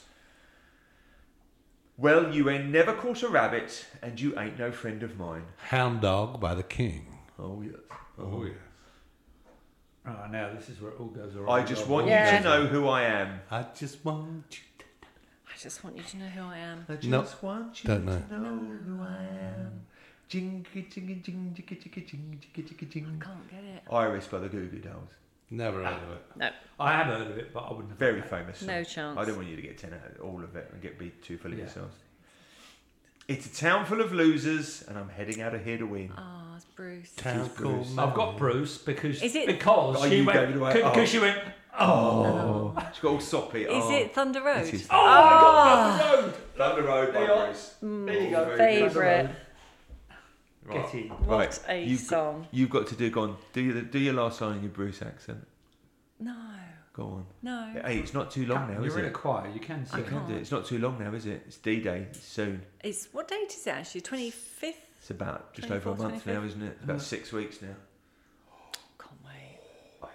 Well, you ain't never caught a rabbit, and you ain't no friend of mine. Hound Dog by the King. Oh yes. Oh, yes. Oh, now this is where it all goes wrong. I just want Yeah. you to know who I am. I just want you. I just want you to know who I am. I just No, want you don't to know. know who I am. Jingy jingy jing jiggy jiggy jing jiggy jiggy jing. Can't get it. Iris by the Goo Goo Dolls. Never heard of it. No, I have heard of it, but I wouldn't have. Very famous. song. no chance. I don't want you to get ten out of all of it and get be too full of Yeah. yourselves. It's a town full of losers, and I'm heading out of here to win. Oh, it's Bruce. Town Bruce. called I've got Bruce because Is it- because Oh, she you went gave it away. because Oh. she went. Oh, She got all soppy. Is oh. it Thunder Road? It is. oh, I got Thunder Road. Thunder Road by There you are. Bruce. There you go. Favourite. Right. Get in. What Right. a You've got- song. You've got to do. Go on. Do your do your last line in your Bruce accent. No, Go on. no. Hey, it's not too long now, is You're in a it? choir. You can You sing. can do it. It's not too long now, is it? It's D-Day. It's soon. It's what date is it actually? Twenty-fifth. It's about just over a twenty-fourth, month now, twenty-fifth. isn't it? It's about six weeks now. Can't wait.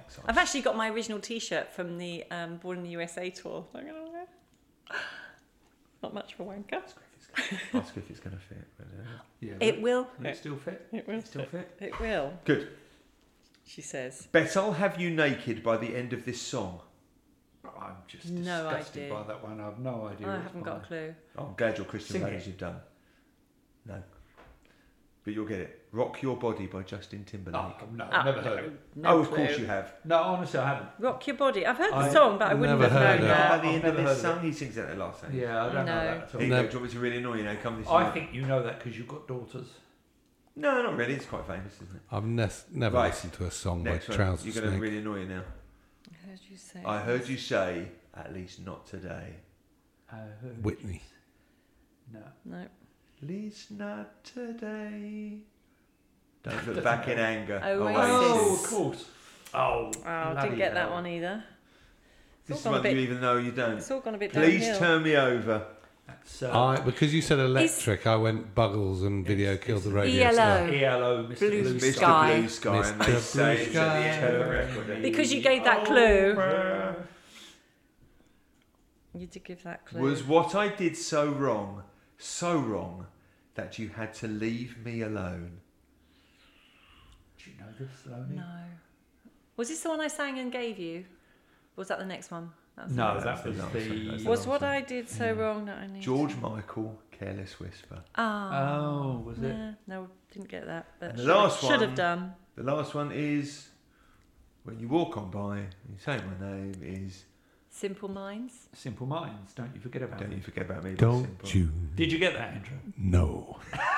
exciting. I've actually got my original T-shirt from the um, Born in the U S A tour. I'm gonna wear. Not much of a wanker. Ask if it's going to fit. But, uh, Yeah, It will. It still fit. It will. Still fit. It will. good. She says. Bet I'll have you naked by the end of this song. I'm just No disgusted idea. by that one. I've no idea. I what's haven't got a by. clue. Oh, I'm glad you're Christian Sing Brothers it. you've done. No. But you'll get it. Rock Your Body by Justin Timberlake. Oh, no, Ah, never heard it. No oh, of clue. course you have. No, honestly, I haven't. Rock Your Body. I've heard the I song, but I wouldn't never have heard known it. By that. the I've end of never this heard of song, he sings that at the last time. Yeah, I don't know No. that at all. Here you No. go. Do you want me to really annoy you now? Come this I way. think you know that because you've got daughters. No, not really. It's quite famous, isn't it? I've ne- never Right. listened to a song Next by one. Trouser You're going to Snake. really annoy you now. I heard you say. I heard you say, at least not today. I heard Whitney. No. No. At least not today. Don't look Doesn't back in matter. anger. Oasis. Oh, of course. Oh, Oh, bloody didn't get that hell. one either. This It's is all gone one a you bit. even know you don't. It's all gone a bit Please downhill. turn me over. That's uh, I, because you said electric, I went Buggles and Video It's- Killed the it's Radio E L O. Star. E L O, Mister Blue Blue, Mister Sky. Blue Sky, and they Mister say Blue it's at the end of the Sky. record. Because you gave that clue. Over. You did give that clue. Was what I did so wrong, so wrong, that you had to leave me alone? Do you know this, Lonnie? No. Was this the one I sang and gave you? Or was that the next one? That was No, the that That's the was last the. one, that's the Was last what one. I did so wrong that I need. George Michael, Careless Whisper. Ah. Oh, was it? Nah, no, didn't get that. But And the should, last should one- have done. The last one is when you walk on by, you say my name is. Simple Minds. Simple Minds. Don't you forget about Don't you it. forget about me. by Don't Simple. you Did you get that, Andrew? know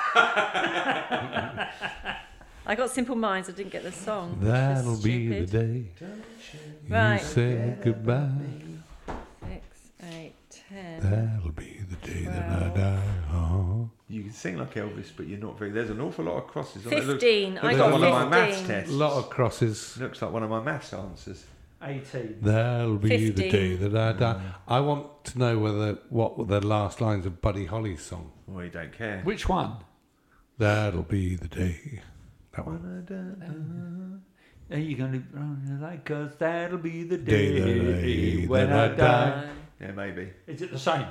I got Simple Minds. I didn't get the song. which was that'll be the stupid. day Right. you say goodbye? Six, eight, ten. That'll be the day that I Twelve. die. Oh. You can sing like Elvis, but you're not very. There's an awful lot of crosses. on it. It looks, Fifteen. looks I like got one of my maths fifteen. tests. A lot of crosses. Looks like one of my maths answers. eighteen. That'll be the Fifteen. day that I die. I want to know whether what were the last lines of Buddy Holly's song. Well, you don't care. Which one? That'll be the day. That one. Are you going to run like us? That'll be the Day day, that I- when that I I die. No. Yeah, maybe. Is it the same?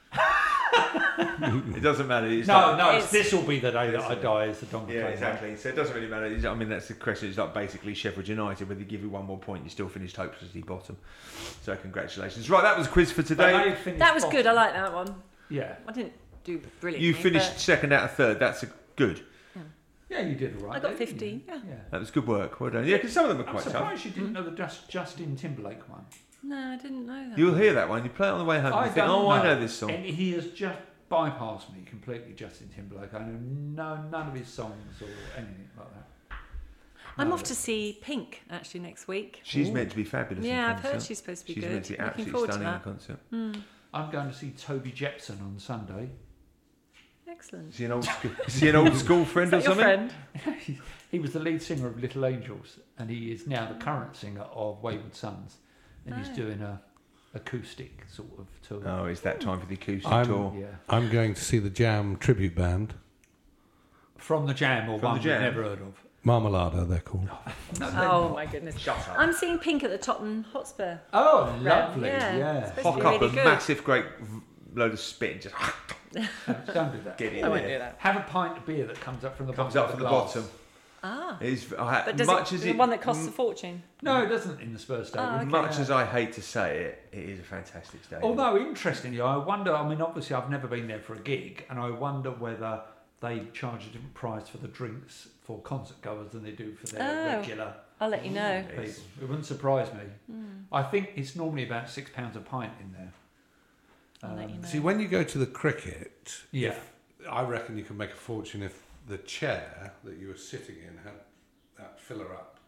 It doesn't matter. It's No, like, no. It's, It's- this will be the day that I This- die. Is the Donkey Yeah, Kong exactly. So it doesn't really matter. It's- I mean, that's the question. It's like basically Sheffield United. Whether you give you one more point, you still finished hopelessly bottom. So congratulations. Right, that was the quiz for But today. they finished That was bottom. good. I like that one. Yeah. I didn't do brilliantly. You finished but second out of third. That's a good. Yeah, you did all right. I got didn't you? fifteen, yeah. yeah. That was good work. Well done. Yeah, because some of them are I'm quite tough. surprised you didn't know the Just, Justin Timberlake one. No, I didn't know that. You'll hear that one. You play it on the way home. I You think, don't oh, I know this song. And he has just bypassed me completely, Justin Timberlake. I know no, none of his songs or anything like that. I'm No. off to see Pink actually next week. She's meant to be fabulous. in Yeah, I've heard concert. she's supposed to be She's good. meant to be Looking absolutely forward to stunning in that. concert. Mm, I'm going to see Toby Jepson on Sunday. excellent. Is he an old school, is he an old school friend Is or that your something? friend? He was the lead singer of Little Angels, and he is now the current singer of Wayward Sons, and he's Oh. doing a acoustic sort of tour. Oh, it's that time for the acoustic I'm- tour. Yeah, I'm going to see the Jam tribute band. from the Jam or From one the Jam? we've never heard of. Marmalada, they're called. No, Oh my goodness. Shut up. I'm seeing Pink at the Tottenham Hotspur. Oh, round. lovely! Yeah. Yeah, It's supposed to Hock be up really a good. massive, great v- load of spit and just don't do that. get in I won't there. do that. Have a pint of beer that comes up from the Comes bottom. up of from the glass. bottom. Ah. It's, I, But does much it, as the it, one that costs a m- fortune? No, it doesn't in the Spurs Stadium. Oh, okay. much as I hate to say it, it is a fantastic stadium. Although, interestingly, I wonder, I mean, obviously I've never been there for a gig, and I wonder whether they charge a different price for the drinks for concert goers than they do for their Oh. regular I'll let you know. people. It's- It wouldn't surprise me. Hmm. I think it's normally about six pounds a pint in there. I'll let you know. See, when you go to the cricket, Yeah. if- I reckon you can make a fortune if the chair that you were sitting in had that filler up.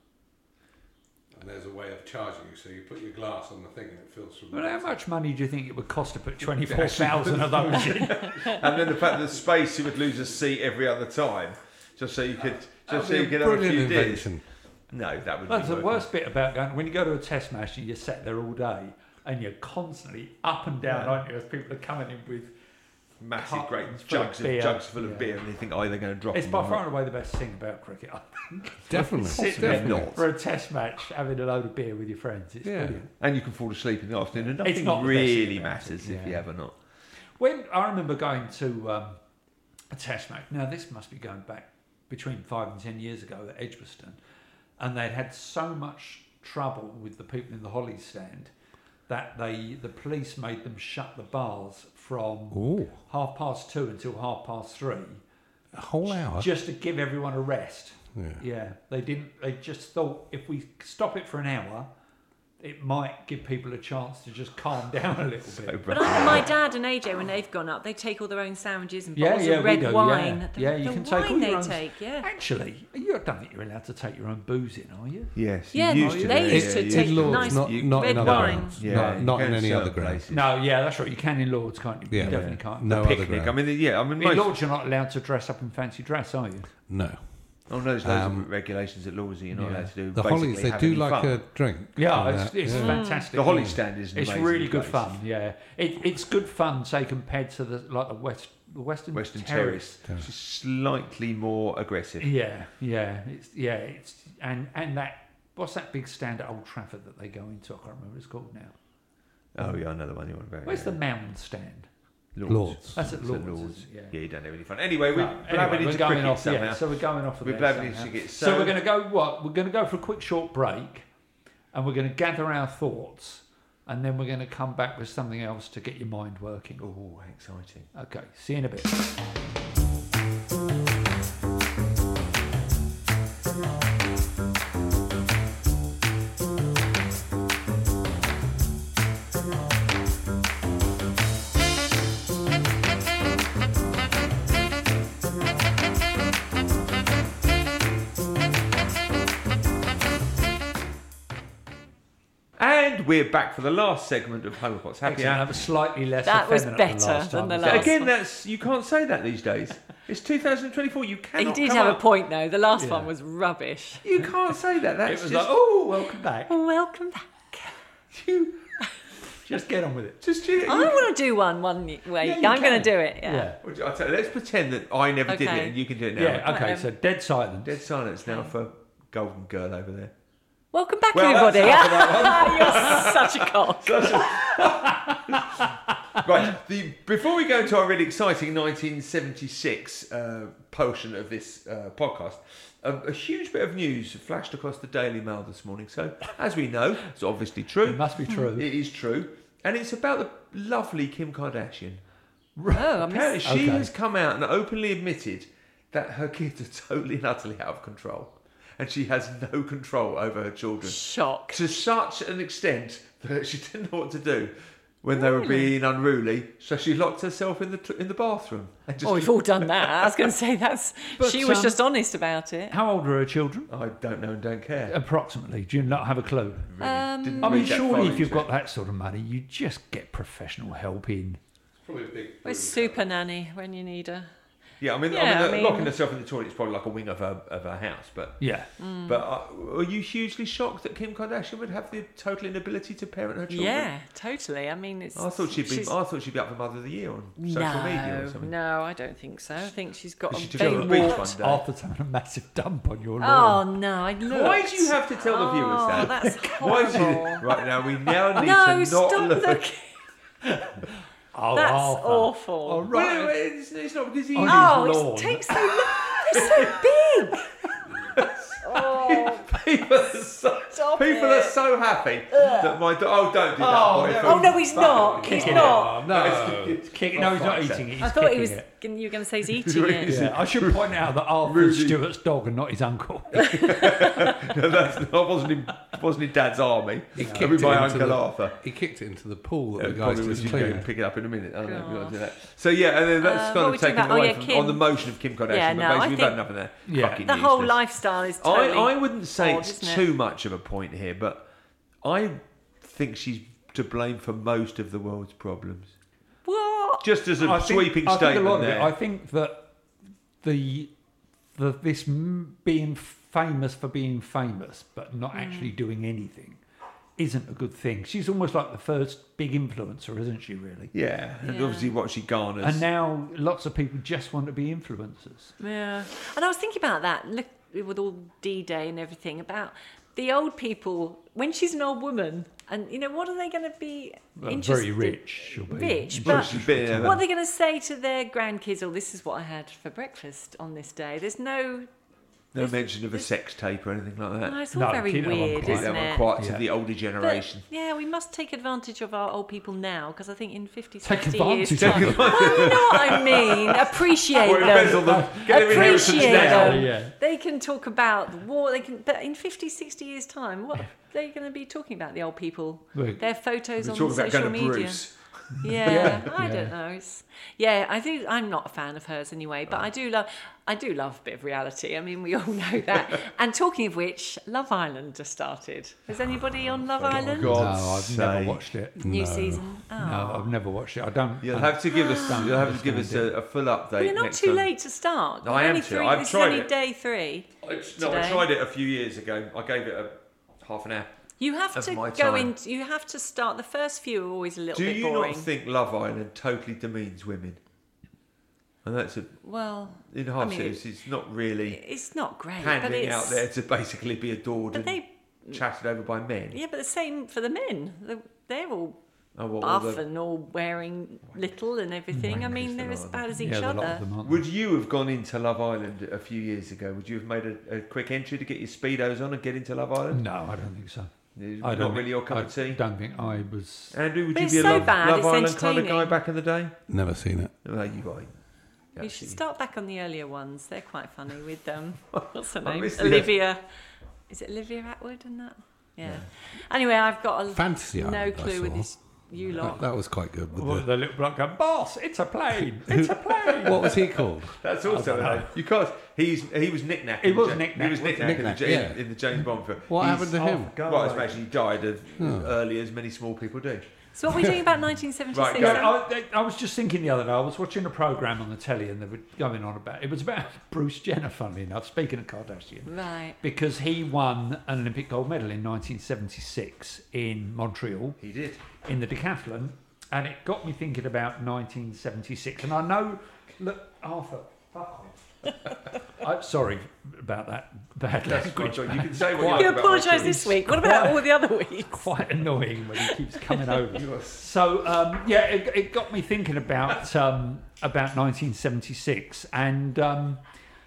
And there's a way of charging you, so you put your glass on the thing and it fills from the But how bottom. much money do you think it would cost to put twenty-four thousand of those in? and then the fact that the space you would lose a seat every other time, just so you could, just so That'd you be could a have a brilliant few days. invention. No, that would That's be the worst bit about going, when you go to a test match and you're sat there all day and you're constantly up and down, Yeah. aren't you, as people are coming in with massive, Cup great full of jugs of, beer. jugs full of Yeah. beer, and they think, oh, they're going to drop It's them by or far not. and away the best thing about cricket, I think. Definitely. Sitting Definitely. there for a test match, having a load of beer with your friends. It's Yeah. brilliant. And you can fall asleep in the afternoon, and It's nothing not the best really thing about matters it, if yeah. you have or not. When I remember going to um, a test match, now this must be going back between five and ten years ago at Edgbaston, and they'd had so much trouble with the people in the Hollies stand that they the police made them shut the bars from Ooh, half past two until half past three, a whole hour. just to give everyone a rest. Yeah. Yeah, they didn't. They just thought if we stop it for an hour, it might give people a chance to just calm down a little So bit. But I, my dad and A J, when they've gone up, they take all their own sandwiches and Yeah, bottles yeah, of we red do, wine. yeah. The, Yeah, you the can wine take all they your own- take, yeah. Actually, you don't think you're allowed to take your own booze in, are you? Yes, Yeah, you used to they do, used yeah, to you take used Lords, nice not, you- not in red other wine. grounds. Yeah, not you not go in to any certain other grounds. places. No, yeah, that's right. You can in Lords, can't you? Yeah. You definitely Yeah. can't. No the other picnic. I ground. mean, yeah, I mean, In most, Lords, you're not allowed to dress up in fancy dress, are you? No. oh no, there's loads Um, of regulations at Lords that you're not yeah. allowed to do. The basically Hollies, they have do any like fun. a drink. Yeah, and it's, that, it's yeah. fantastic. The Holly stand is an It's amazing really good place. fun. Yeah, it, it's good fun, say compared to the like the West, the Western, Western Terrace. Terrace, which is slightly more aggressive. Yeah, yeah, it's yeah, it's and and that what's that big stand at Old Trafford that they go into? I can't remember what it's called now. Oh yeah, I know the one you're on about. Where's yeah. the Mound stand? Lords? Lords. That's at It's Lords. Lords. isn't it? Yeah, you don't have any fun. Anyway, we're No, blabbing anyway, into we're going cricket off. somehow. Yeah, so we're going off. Of We're there blabbing somehow. into cricket. So, So, we're going to go. What we're going to go for a quick short break, and we're going to gather our thoughts, and then we're going to come back with something else to get your mind working. Oh, exciting! Okay, see you in a bit. And we're back for the last segment of Home Pots Happy Excellent. Hour. That was slightly less That was effeminate than better last than time, the wasn't it? last Again, one. that's you can't say that these days. It's two thousand twenty-four. You He cannot. did come have a up- point, though. The last Yeah. one was rubbish. You can't say that. That's It was just, like, oh, welcome back. Welcome back. you. Just get on with it. Just you. I want to do one one way. Yeah, you I'm going can. to do it. Yeah. Yeah. Well, I'll tell you, let's pretend that I never did Okay. it and you can do it now. Yeah. Okay. Um, So dead silence. Dead silence now for Golden Girl over there. Welcome back, Well, that's everybody. enough You're such a cock. Right. The, before we go into our really exciting nineteen seventy-six uh, portion of this uh, podcast, a, a huge bit of news flashed across the Daily Mail this morning. So, as we know, it's obviously It true. must be true. It is true, and it's about the lovely Kim Kardashian. Oh, I Apparently, missed. she Okay. has come out and openly admitted that her kids are totally and utterly out of control, and she has no control over her children. Shock. To such an extent that she didn't know what to do when they were Really? being unruly, so she locked herself in the t- in the bathroom. And just Oh, we've all done that. I was going to say that's. But, she was um, just honest about it. How old are her children? I don't know and don't care. Approximately. Do you not have a clue? Really Um, didn't I mean, read that surely far if you've into got it. that sort of money, you just get professional help in. Probably a big. Where's Super Nanny when you need her? Yeah, I mean, Yeah, I mean, I uh, mean- locking herself in the toilet is probably like a wing of her of her house, but Yeah. Mm. but uh, are you hugely shocked that Kim Kardashian would have the total inability to parent her children? Yeah, totally. I mean, it's. I thought she'd be. she's- I thought she'd be up for Mother of the Year on social no, media or something. no, I don't think so. I think she's got She a took very her to the beach warped. one day. Arthur's having a massive dump on your Oh lawn. no! I looked. Why do you have to tell the viewers Oh, that? that's Why do you? horrible. Right now, we now need No, to not stop look. looking. Oh, That's Arthur. awful. Oh, Wait, right. wait, it's, it's not because he. On Oh, his it lawn. takes so long. They're so big. oh, People are so, Stop people it. are so happy that my do- oh don't do that. Oh, boy. no. oh no, he's not. He's Kicking not. it. No, No. it's, Kick, oh, no, he's not fuck's eating sake. it. He's I thought he kicking was. it. You were going to say he's eating Really? it. Yeah, I should point out that Arthur's Rudy. Stuart's dog and not his uncle. No, that's that wasn't in wasn't in Dad's army. He That kicked was it my into Uncle the- Arthur. He kicked it into the pool that Yeah, the guys probably was just you can cleaned. pick it up in a minute. I don't know if you God. want to do that. So yeah, and then that's Uh, kind what of were we talking taken about? Oh, away yeah, from Kim. on the motion of Kim Kardashian. Yeah, but no, basically I we've think had enough of that. Yeah. Fucking The whole useless. lifestyle is totally. I, I wouldn't say odd, it's isn't it? too much of a point here, but I think she's to blame for most of the world's problems. What? Just as a I think- sweeping I think statement a lot there. Of it, I think that the the this m- being famous for being famous, but not Mm. actually doing anything, isn't a good thing. She's almost like the first big influencer, isn't she, really? Yeah, and Yeah. obviously what she garners. And now lots of people just want to be influencers. Yeah. And I was thinking about that, look, with all D-Day and everything, about the old people, when she's an old woman, and, you know, what are they going to be Well, interested very rich, she'll be. Rich, Well, but she's been, uh, what are they going to say to their grandkids? Oh, this is what I had for breakfast on this day. There's no... no mention of a sex tape or anything like that. No, it's all No, very keep that one weird, quiet. Keep that isn't one it? quiet to Yeah. the older But, generation. yeah, we must take advantage of our old people now, because I think in fifty, Take sixty years' advantage time... of them. Well, you know what I mean. Appreciate Well, it depends them. on them. Get them inheritance Appreciate now. them. Yeah. They can talk about the war. They can, but in fifty, sixty years' time, what are they going to be talking about? The old people, Well, their photos We're on talking about social going to media. Bruce. Yeah, Yeah, I yeah. don't know. It's, yeah, I do. I'm not a fan of hers anyway, but I do love. I do love a bit of reality. I mean, we all know that. And talking of which, Love Island just started. Is anybody on Love Island? God. No, I've God's never sake. watched it. New No. season. Oh. No, I've never watched it. I don't. You'll I- have to give us. You'll have to give us understand a, a full update. Well, you're not next too time. late to start. No, I We're am only too. three, I've this tried is only it. day three. I, no, I today. tried it a few years ago. I gave it a half an hour. You have Of to my go time. in. You have to start. The first few are always a little Do bit you boring. not think Love Island totally demeans women? And that's a Well, in half I mean, series. It's not really it's not great, but handing it's out there to basically be adored But and they, chatted over by men. yeah, but the same for the men. They're, they're all Oh, what, all buff the- and all wearing little and everything. I mean, Wankers, they're a as lot of bad as yeah, each a lot other. of them aren't. Would you have gone into Love Island a few years ago? Would you have made a, a quick entry to get your speedos on and get into Love Island? No, I don't think so. It's I not don't really think- your cup I of tea. don't think I was. Andrew, would But you it's be a so Love, bad, Love it's Island kind of guy entertaining. back in the day? Never seen it. No, you are. You should start back on the earlier ones. They're quite funny with um, what's her I name? missed the- Olivia. Is it Olivia Atwood and that? Yeah. Anyway, I've got a Fantasy no Island, I clue with saw. this you That, lot. that was quite good. With Well, the, the little bloke going, boss, it's a plane, it's a plane. what was he called? That's also a name. You can't. He's he was Nick Nack. He in the was Ja- Nick He Nack, was Nick wasn't Nack he? in the, Nick Nack, Ja- yeah. in the James Bond film. What He's- happened to him? Oh, go Well, away. it's actually he died as early as many small people do. So what were we doing about nineteen seventy-six? Right, Yeah, go. I, I was just thinking the other day, I was watching a programme on the telly and they were going on about, it was about Bruce Jenner, funnily enough, speaking of Kardashian, Right. because he won an Olympic gold medal in nineteen seventy-six in Montreal He did. in the decathlon, and it got me thinking about nineteen seventy-six. And I know, look, Arthur, fuck off. I'm sorry about that bad That's language. quite- you can say what Quite- you You like about apologise Montreal. this week. What about all the other weeks? Quite annoying when he keeps coming over. So um, yeah, it, it got me thinking about um, about nineteen seventy-six and um,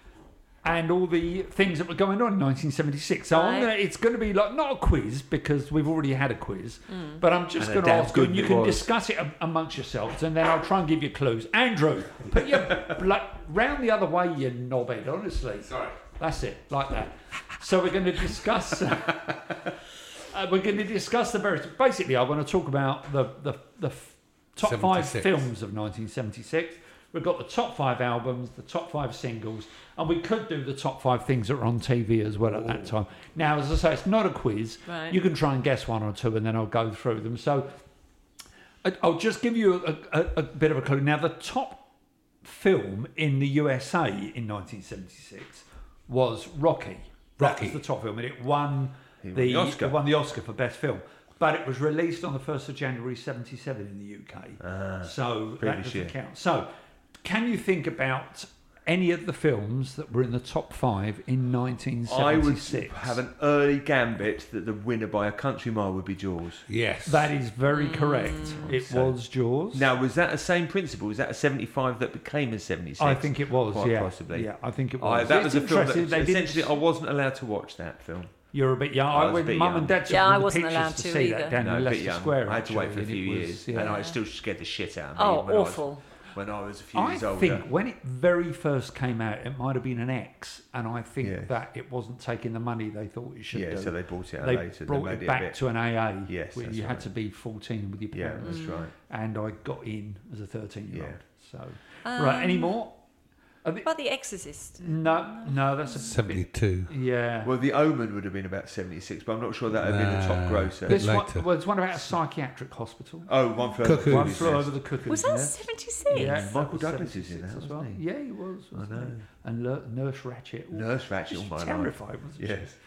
and all the things that were going on in nineteen seventy-six. So I'm Right. gonna, it's going to be like not a quiz because we've already had a quiz, but I'm just And a going to damn ask you, good and you it can was. discuss it am- amongst yourselves, and then I'll try and give you clues. Andrew, put your like round the other way, you knobhead. Honestly, Sorry. that's it, like that. So we're going to discuss. Uh, we're going to discuss the various. Basically, I want to talk about the the, the f- top five seventy-six. films of nineteen seventy-six. We've got the top five albums, the top five singles, and we could do the top five things that were on T V as well at that time. Now, as I say, it's not a quiz. Right. You can try and guess one or two, and then I'll go through them. So I- I'll just give you a, a, a bit of a clue. Now, the top film in the U S A in nineteen seventy-six was Rocky. That Rocky. was the top film, and it won He won the, the Oscar. it won the Oscar for best film. But it was released on the first of January seventy-seven in the U K. Ah, so that previous doesn't year. count. So, can you think about any of the films that were in the top five in nineteen I would seventy-six? have an early gambit that the winner by a country mile would be Jaws. Yes. That is very correct. It So- was Jaws. Now, was that the same principle? Was that a seventy-five that became a seventy-six? I think it was. Quite yeah, possibly. Yeah, I think it I, was. that It's was a film that interesting, they didn't- essentially I wasn't allowed to watch that film. You're a bit young. I I was a went, bit Mum young. and Dad took Yeah, me I the wasn't pictures allowed to to see either. that down No, in a bit Leicester young. Square. I had to wait for a actually, few and it years, was, yeah. and I still scared the shit out of me. Oh, when I was- awful. when I was a few I years older. think when it very first came out, it might have been an X, and I think Yeah. that it wasn't taking the money they thought it should Yeah, do. so they brought it out They later. brought they made it a back bit- to an A A, Yes, where that's you had right. to be fourteen with your Yeah, parents. that's right. And I got in as a thirteen-year-old. Yeah. So, Um, right, any more? Are they- What about The Exorcist? no, no, that's a bit, seventy-two. yeah. Well, The Omen would have been about seventy-six, but I'm not sure that would have been a top Nah. grosser. Bit This one, later. well, it's one about a psychiatric hospital. Oh, One Flew Over the Cuckoo's One Cuckoo's flew Nest. over the cuckoo's Was that nest. seventy-six? Yeah, that Michael was Douglas is in seventy-six that, as well. wasn't he? Yeah, he was. Wasn't I know. He? And Lu- Nurse Ratchet. Nurse Ratchet, She's all my life. terrified, wasn't she? Yes.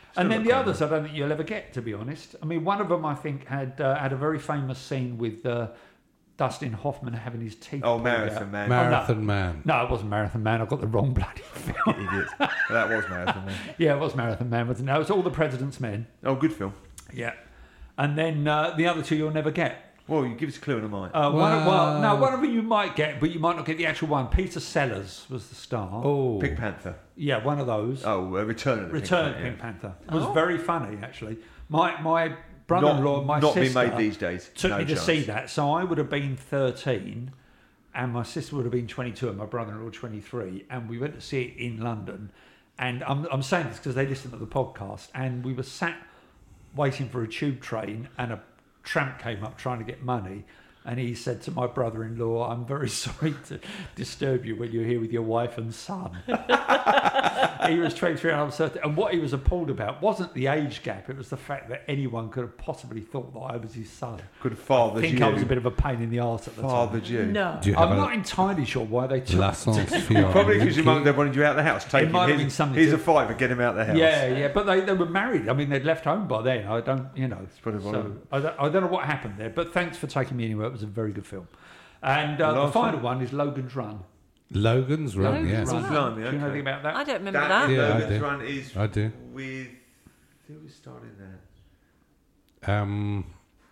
And then not the quite others, I don't think you'll ever get, to be honest. I mean, one of them, I think, had uh, had a very famous scene with uh, Dustin Hoffman having his teeth. Oh, pulled Marathon out. Man. Marathon Man. No, it wasn't Marathon Man. I got the wrong bloody film. Idiot. Well, that was Marathon Man. Yeah, it was Marathon Man, wasn't it? No, it was All the President's Men. Oh, good film. Yeah. And then uh, the other two you'll never get. Well, you give us a clue and I might. Uh, one of, well, no, Wow. one of them you might get, but you might not get the actual one. Peter Sellers was the star. Oh, Pink Panther. Yeah, one of those. Oh, uh, Return of the Return of Pink Pink Panther. Panther. It was Oh. very funny, actually. My my Yeah. brother-in-law Not, and my not sister being made these days. took no me to chance. see that. So I would have been thirteen, and my sister would have been twenty-two, and my brother-in-law twenty-three, and we went to see it in London. And I'm I'm saying this because they listened to the podcast, and we were sat waiting for a tube train, and a tramp came up trying to get money. And he said to my brother-in-law, "I'm very sorry to disturb you when you're here with your wife and son." He was twenty-three and I was thirty. And what he was appalled about wasn't the age gap, it was the fact that anyone could have possibly thought that I was his son. Could have fathered I think you. I was a bit of a pain in the arse at the Fathered time. you. No. do you have I'm a not entirely sure why they took Licence Fiore? Probably because your mum and dad wanted you out of the house. Take him. might have Here's, been something here's to- a fiver. Get him out of the house. Yeah, yeah, but they, they were married. I mean, they'd left home by then. I don't, you know. probably one of So them. I don't, I don't know what happened there, but thanks for taking me anywhere. It was a very good film. And uh, The the last final one is Logan's Run. Logan's Run, Logan's yes. Run. Blimey, Do you know okay. anything about that? I don't remember That, that. Yeah, I Logan's do. Run is I do. with. Who was starting there? Um,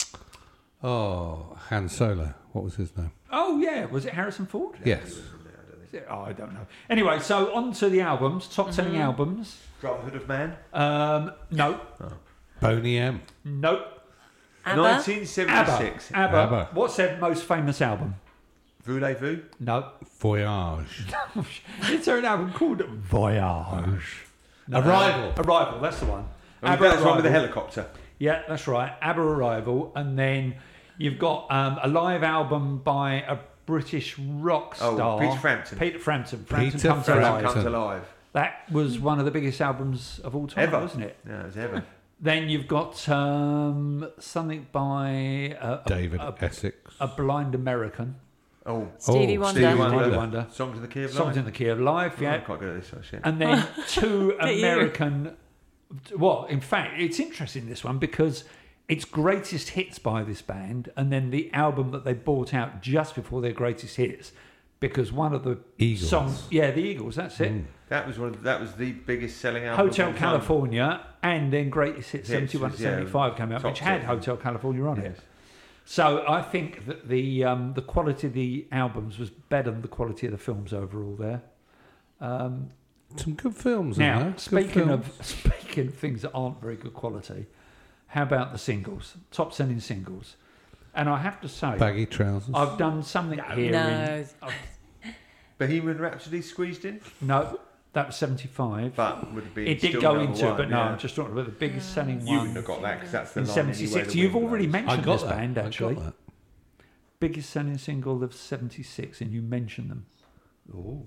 oh, Han Solo. What was his name? Oh, yeah. Was it Harrison Ford? Yes. Is it? Oh, I don't know. Anyway, so on to the albums, top selling Mm-hmm. albums. Brotherhood of Man. Um, no, Boney M. no. ABBA? nineteen ABBA. seventy-six. ABBA. ABBA. What's their most famous album? Voulez-vous? No. Voyage. Is there an album called Voyage? No. Arrival. Arrival, that's the one. Oh, ABBA that's one with the Arrival. helicopter. Yeah, that's right. ABBA Arrival. And then you've got um, a live album by a British rock Oh, star. Peter Frampton. Peter Frampton. Frampton Peter Comes Frampton. Alive. Comes alive. That was one of the biggest albums of all time, Ever. wasn't it? Yeah, it's ever. Then you've got um, something by a, a, David a, Essex. a blind American. Oh, Stevie Oh, Wonder. Stevie Wonder. Wonder. Wonder. Songs in the Key of Songs Life. in the Key of Life, Oh, yeah. I'm quite good at this sort of shit. And then two at you. American. Well, in fact, it's interesting, this one, because it's greatest hits by this band, and then the album that they bought out just before their greatest hits, because one of the Eagles. songs, yeah, the Eagles, that's it. Mm. That was one. Of, that was the biggest selling album. Hotel of all time. California, and then Greatest Hits Hits seventy-one to was, yeah, seventy-five came out, top which had ten. Hotel California on it. Yes. So I think that the um, the quality of the albums was better than the quality of the films overall there. Um, Some good films in now, there. Good speaking films. of speaking of things that aren't very good quality, how about the singles, top selling singles? And I have to say, Baggy trousers. I've done something here. No. In, I've- Bohemian Rhapsody squeezed in, no, that was seventy-five. but would have been. It did still go number into one, it, but no, yeah. I'm just talking about the biggest selling You one. wouldn't have got that because that's the In line seventy-six. anyway, the You've wind already blows. I mentioned got this that. band, I actually. got that. Biggest selling single of seventy-six, and you mentioned them. Oh,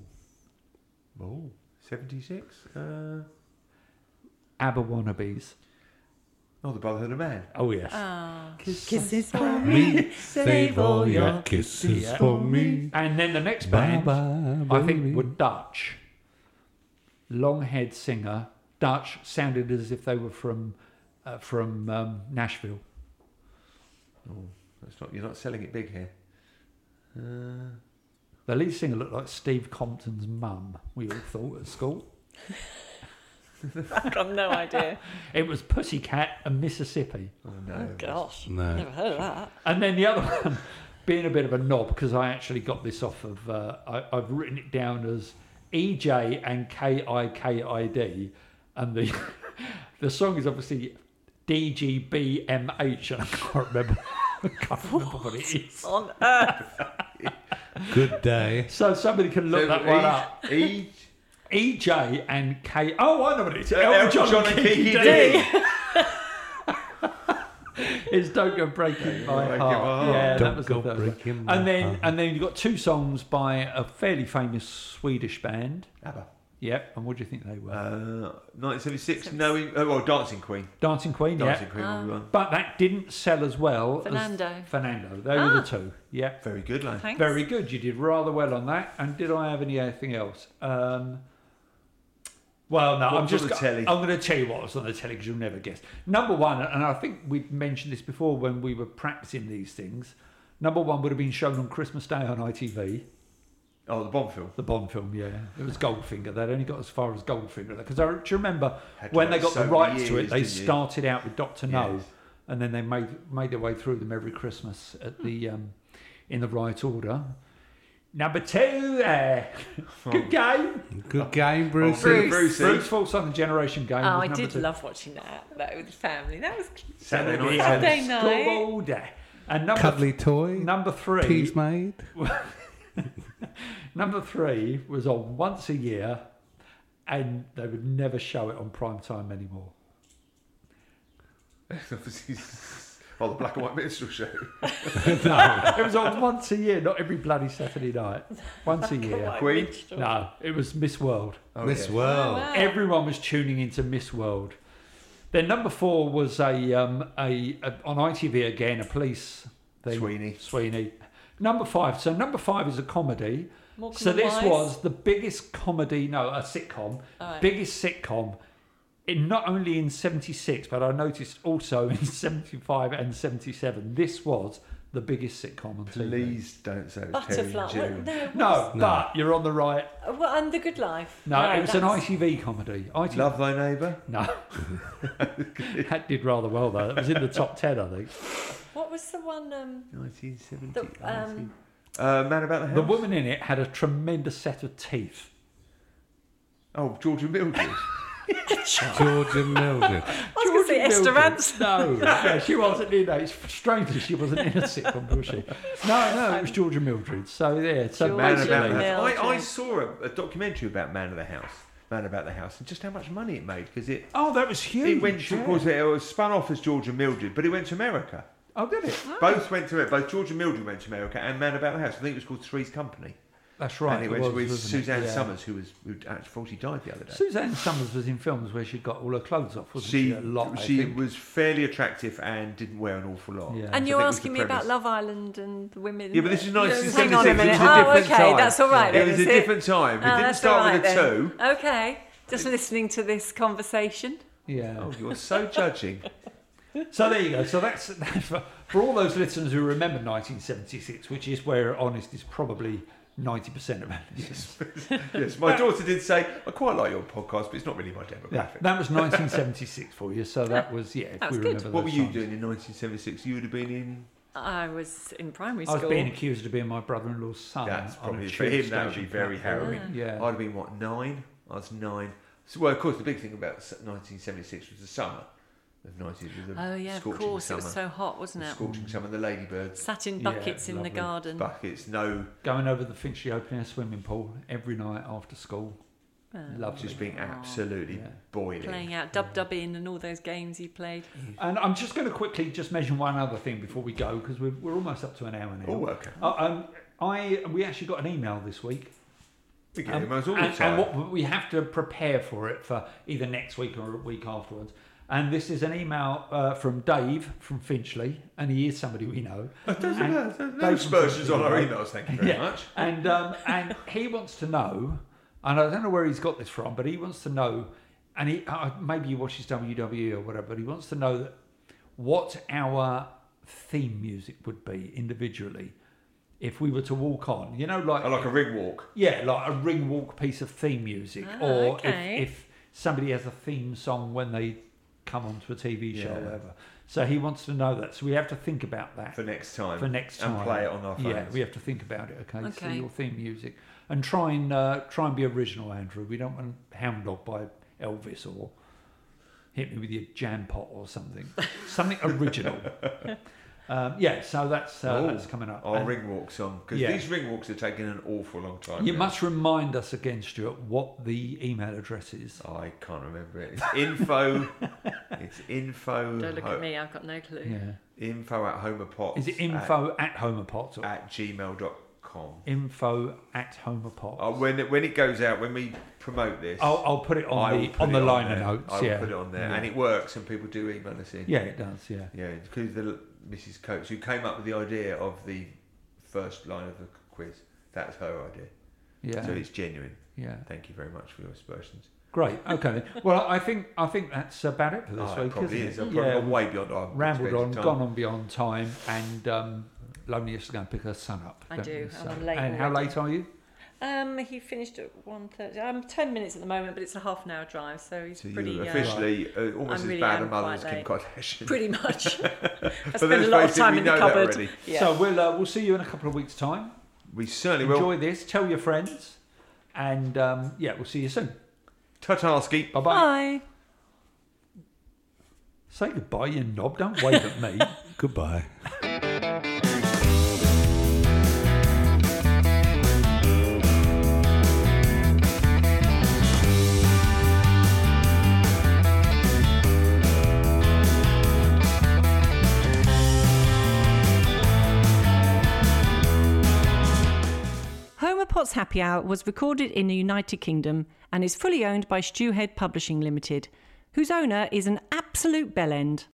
oh, seventy-six. Uh, ABBA Wannabes. oh, the Brotherhood of Man. Oh, yes. Oh. Kisses for Me, save all your kisses Yeah. for me. And then the next Bye band, bye, I think, baby. were Dutch. Long-haired singer. Dutch, sounded as if they were from uh, from um, Nashville. Oh, that's not. You're not selling it big here. Uh, The lead singer looked like Steve Compton's mum, we all thought at school. I've got no idea. It was Pussycat and Mississippi. oh no. Oh, gosh. No. Never heard of that. And then the other one, being a bit of a knob, because I actually got this off of, uh, I, I've written it down as E J and K I K I D, and the the song is obviously D G B M H, and I can't remember, I can't remember what it is. On earth. Good day. So somebody can look So that one E- up. E. E J and K. Oh, I know what it is. Uh, Elton John, John and and Kiki Kiki D. D. It's Don't Go Breaking My Breaking Heart. My Heart. Yeah, that Don't was Go the third one. Breaking My And then Heart. and then you got two songs by a fairly famous Swedish band. ABBA. Yep. And what do you think they were? Uh, nineteen seventy-six. Knowing. Oh, well, Dancing Queen. Dancing Queen. Dancing Yeah. Queen. Ah. will be one. But that didn't sell as well. Fernando. As Fernando. They were Ah. the two. Yeah. Very good, like. Thanks. Very good. You did rather well on that. And did I have anything else? Um, Well, no, What I'm was just. on the go- telly? I'm going to tell you what was on the telly because you'll never guess. Number one, and I think we mentioned this before when we were practicing these things. Number one would have been shown on Christmas Day on I T V. Oh, the Bond film. The Bond film, yeah, it was Goldfinger. They'd only got as far as Goldfinger because I do you remember Had to when they wait got so the many rights to years, it? They didn't you? started out with Doctor No, Yes. and then they made made their way through them every Christmas at the um, in the right order. Number two, uh, good game. Good game, Bruce. Bruce. Bruce. Bruce Falls on the Generation Game. Oh, was I number did two. love watching that, that with the family. That was cute. Saturday night. Yeah, Saturday night. scoreboard. And number Cuddly toy. number three, Peas made. number three was on once a year, and they would never show it on prime time anymore. Oh, the black and white minstrel show. No, it was on once a year, not every bloody Saturday night. Once a year. Queen? No, it was Miss World. Oh, Miss yeah. World. wow. Everyone was tuning into Miss World. Then number four was a, um, a, a on I T V again, a police thing. Sweeney. Sweeney. Number five. So number five is a comedy. Morecambe So and this Wise. was the biggest comedy, no, a sitcom, All right. biggest sitcom, in not only in seventy-six, but I noticed also in seventy-five and seventy-seven. This was the biggest sitcom on T V. Please don't say it was Terry Butterfly. and June. Well, no, it No, was- No. but you're on the right. Uh, Well, and The Good Life. No, it was an I that's- T V comedy. I T V. Love Thy Neighbour. No. That did rather well, though. It was in the top ten, I think. What was the one? Um, nineteen seventy. the, um, uh, Man About the House. The woman in it had a tremendous set of teeth. Oh, Georgia Mildred. George and Mildred. I was going to say Esther Mildred. Ransom. No, yeah, she wasn't in it. It's strange that she wasn't in a sitcom, was she? No, no, it was Georgia Mildred. So, yeah. So Georgia Man basically, About the House. Mildred. I, I saw a, a documentary about Man of the House. Man About the House, and just how much money it made because it oh, that was huge. it went to, yeah. of course it was spun off as Georgia Mildred, but it went to America. Oh, did it? Both went to it. Both Georgia Mildred went to America, and Man About the House. I think it was called Three's Company. That's right. and it, it went was, with wasn't it? Suzanne Yeah. Summers, who was who actually died the other day. Suzanne Summers was in films where she got all her clothes off, wasn't she? She A lot, I she think. was fairly attractive and didn't wear an awful lot. Yeah. And So I you're think was asking the me about premise. Love Island and the women. Yeah, but this is nineteen Hang seventy-six. on a It was minute. a Oh, different okay, time. that's all right. It then, was is a different time. It Oh, didn't that's start all right with a then. two. Okay, just listening to this conversation. Yeah. Oh, you're so judging. So there you go. So that's, that's for, for all those listeners who remember nineteen seventy-six, which is where Honest is probably ninety percent of it. Yes, yes. My daughter did say, "I quite like your podcast, but it's not really my Yeah, demographic." that was nineteen seventy-six for you. So that was, yeah, if That was we good. remember What were those you songs. doing in nineteen seventy-six? You would have been in. I was in primary I school. was being accused of being my brother-in-law's son. That's on a probably for tube him. That would be station very platform. harrowing. Yeah. I'd have been what nine? I was nine. So, well, of course, the big thing about nineteen seventy-six was the summer of nineties. Was the Oh yeah, of scorching course. summer. It was so hot, wasn't The it? scorching summer, the ladybirds, Sat in Yeah, buckets in the lovely. garden. buckets, no, Going over the Finchley Open Air swimming pool every night after school. Oh, Lovely. just being absolutely Yeah. boiling. playing out dub dub in and all those games he played. And I'm just going to quickly just mention one other thing before we go because we're, we're almost up to an hour now. Oh, okay. Uh, um, I we actually got an email this week. We get Um, emails all and, the time. and what we have to prepare for it for either next week or a week afterwards. And this is an email uh, from Dave from Finchley, and he is somebody we know. There's and- no, there's no Dave aspersions from on our Finchley, emails, thank you very Yeah. much. And um, and he wants to know, and I don't know where he's got this from, but he wants to know, and he uh, maybe he watches W W E or whatever, but he wants to know that what our theme music would be individually if we were to walk on. You know, like I like a ring walk. yeah, like a ring walk piece of theme music, Ah, or okay. if, if somebody has a theme song when they come onto a T V show Yeah. or whatever. So he wants to know that. So we have to think about that For next time. for next time And play it on our phones. Yeah, we have to think about it. Okay, so Okay. your theme music and try and uh, try and be original, Andrew. We don't want Hound Dog by Elvis or Hit Me With Your Jam Pot or something. Something original. um, yeah, so that's uh, Oh, that's coming up. Our And ring walk song. Because Yeah. these ring walks are taking an awful long time. you now. must remind us again, Stuart, what the email address is. I can't remember it. It's info. it's info. Don't look ho- at me, I've got no clue. Yeah. Info at homerpots. Is it info at, at Homerpots or at, at gmail dot com. info at Homerpots? Uh, when it, when it goes out, when we promote this, I'll, I'll put it I on will the put on it the on liner there. notes. I will yeah, put it on there, yeah. and it works, and people do email us in. yeah, it does. Yeah. Yeah, because the Missus Coates, who came up with the idea of the first line of the quiz, that's her idea. Yeah. So it's genuine. yeah. Thank you very much for your aspersions. Great. Okay. Then. Well, I think I think that's about it for this Oh, it week, probably isn't is. it? I've probably gone way beyond our rambled expected on, time. gone on beyond time, and um, Loneliest is going to pick her son up. I don't do, you? and So- I'm late And how already. late are you? Um, he finished at one thirty. I'm ten minutes at the moment, but it's a half an hour drive, so he's So pretty. you're uh, officially uh, almost I'm as really bad am a mother quite as Kim late. Kardashian. Pretty much. I But spend let's a lot of face it, time we in the know that cupboard. already. Yeah. So we'll uh, we'll see you in a couple of weeks' time. We certainly will. Enjoy this. Tell your friends, and um, yeah, we'll see you soon. Ta-ta-ski. Bye bye. Bye. Say goodbye, you knob. Don't wave at me. Goodbye. Homer Potts Happy Hour was recorded in the United Kingdom and is fully owned by Stewhead Publishing Limited, whose owner is an absolute bellend.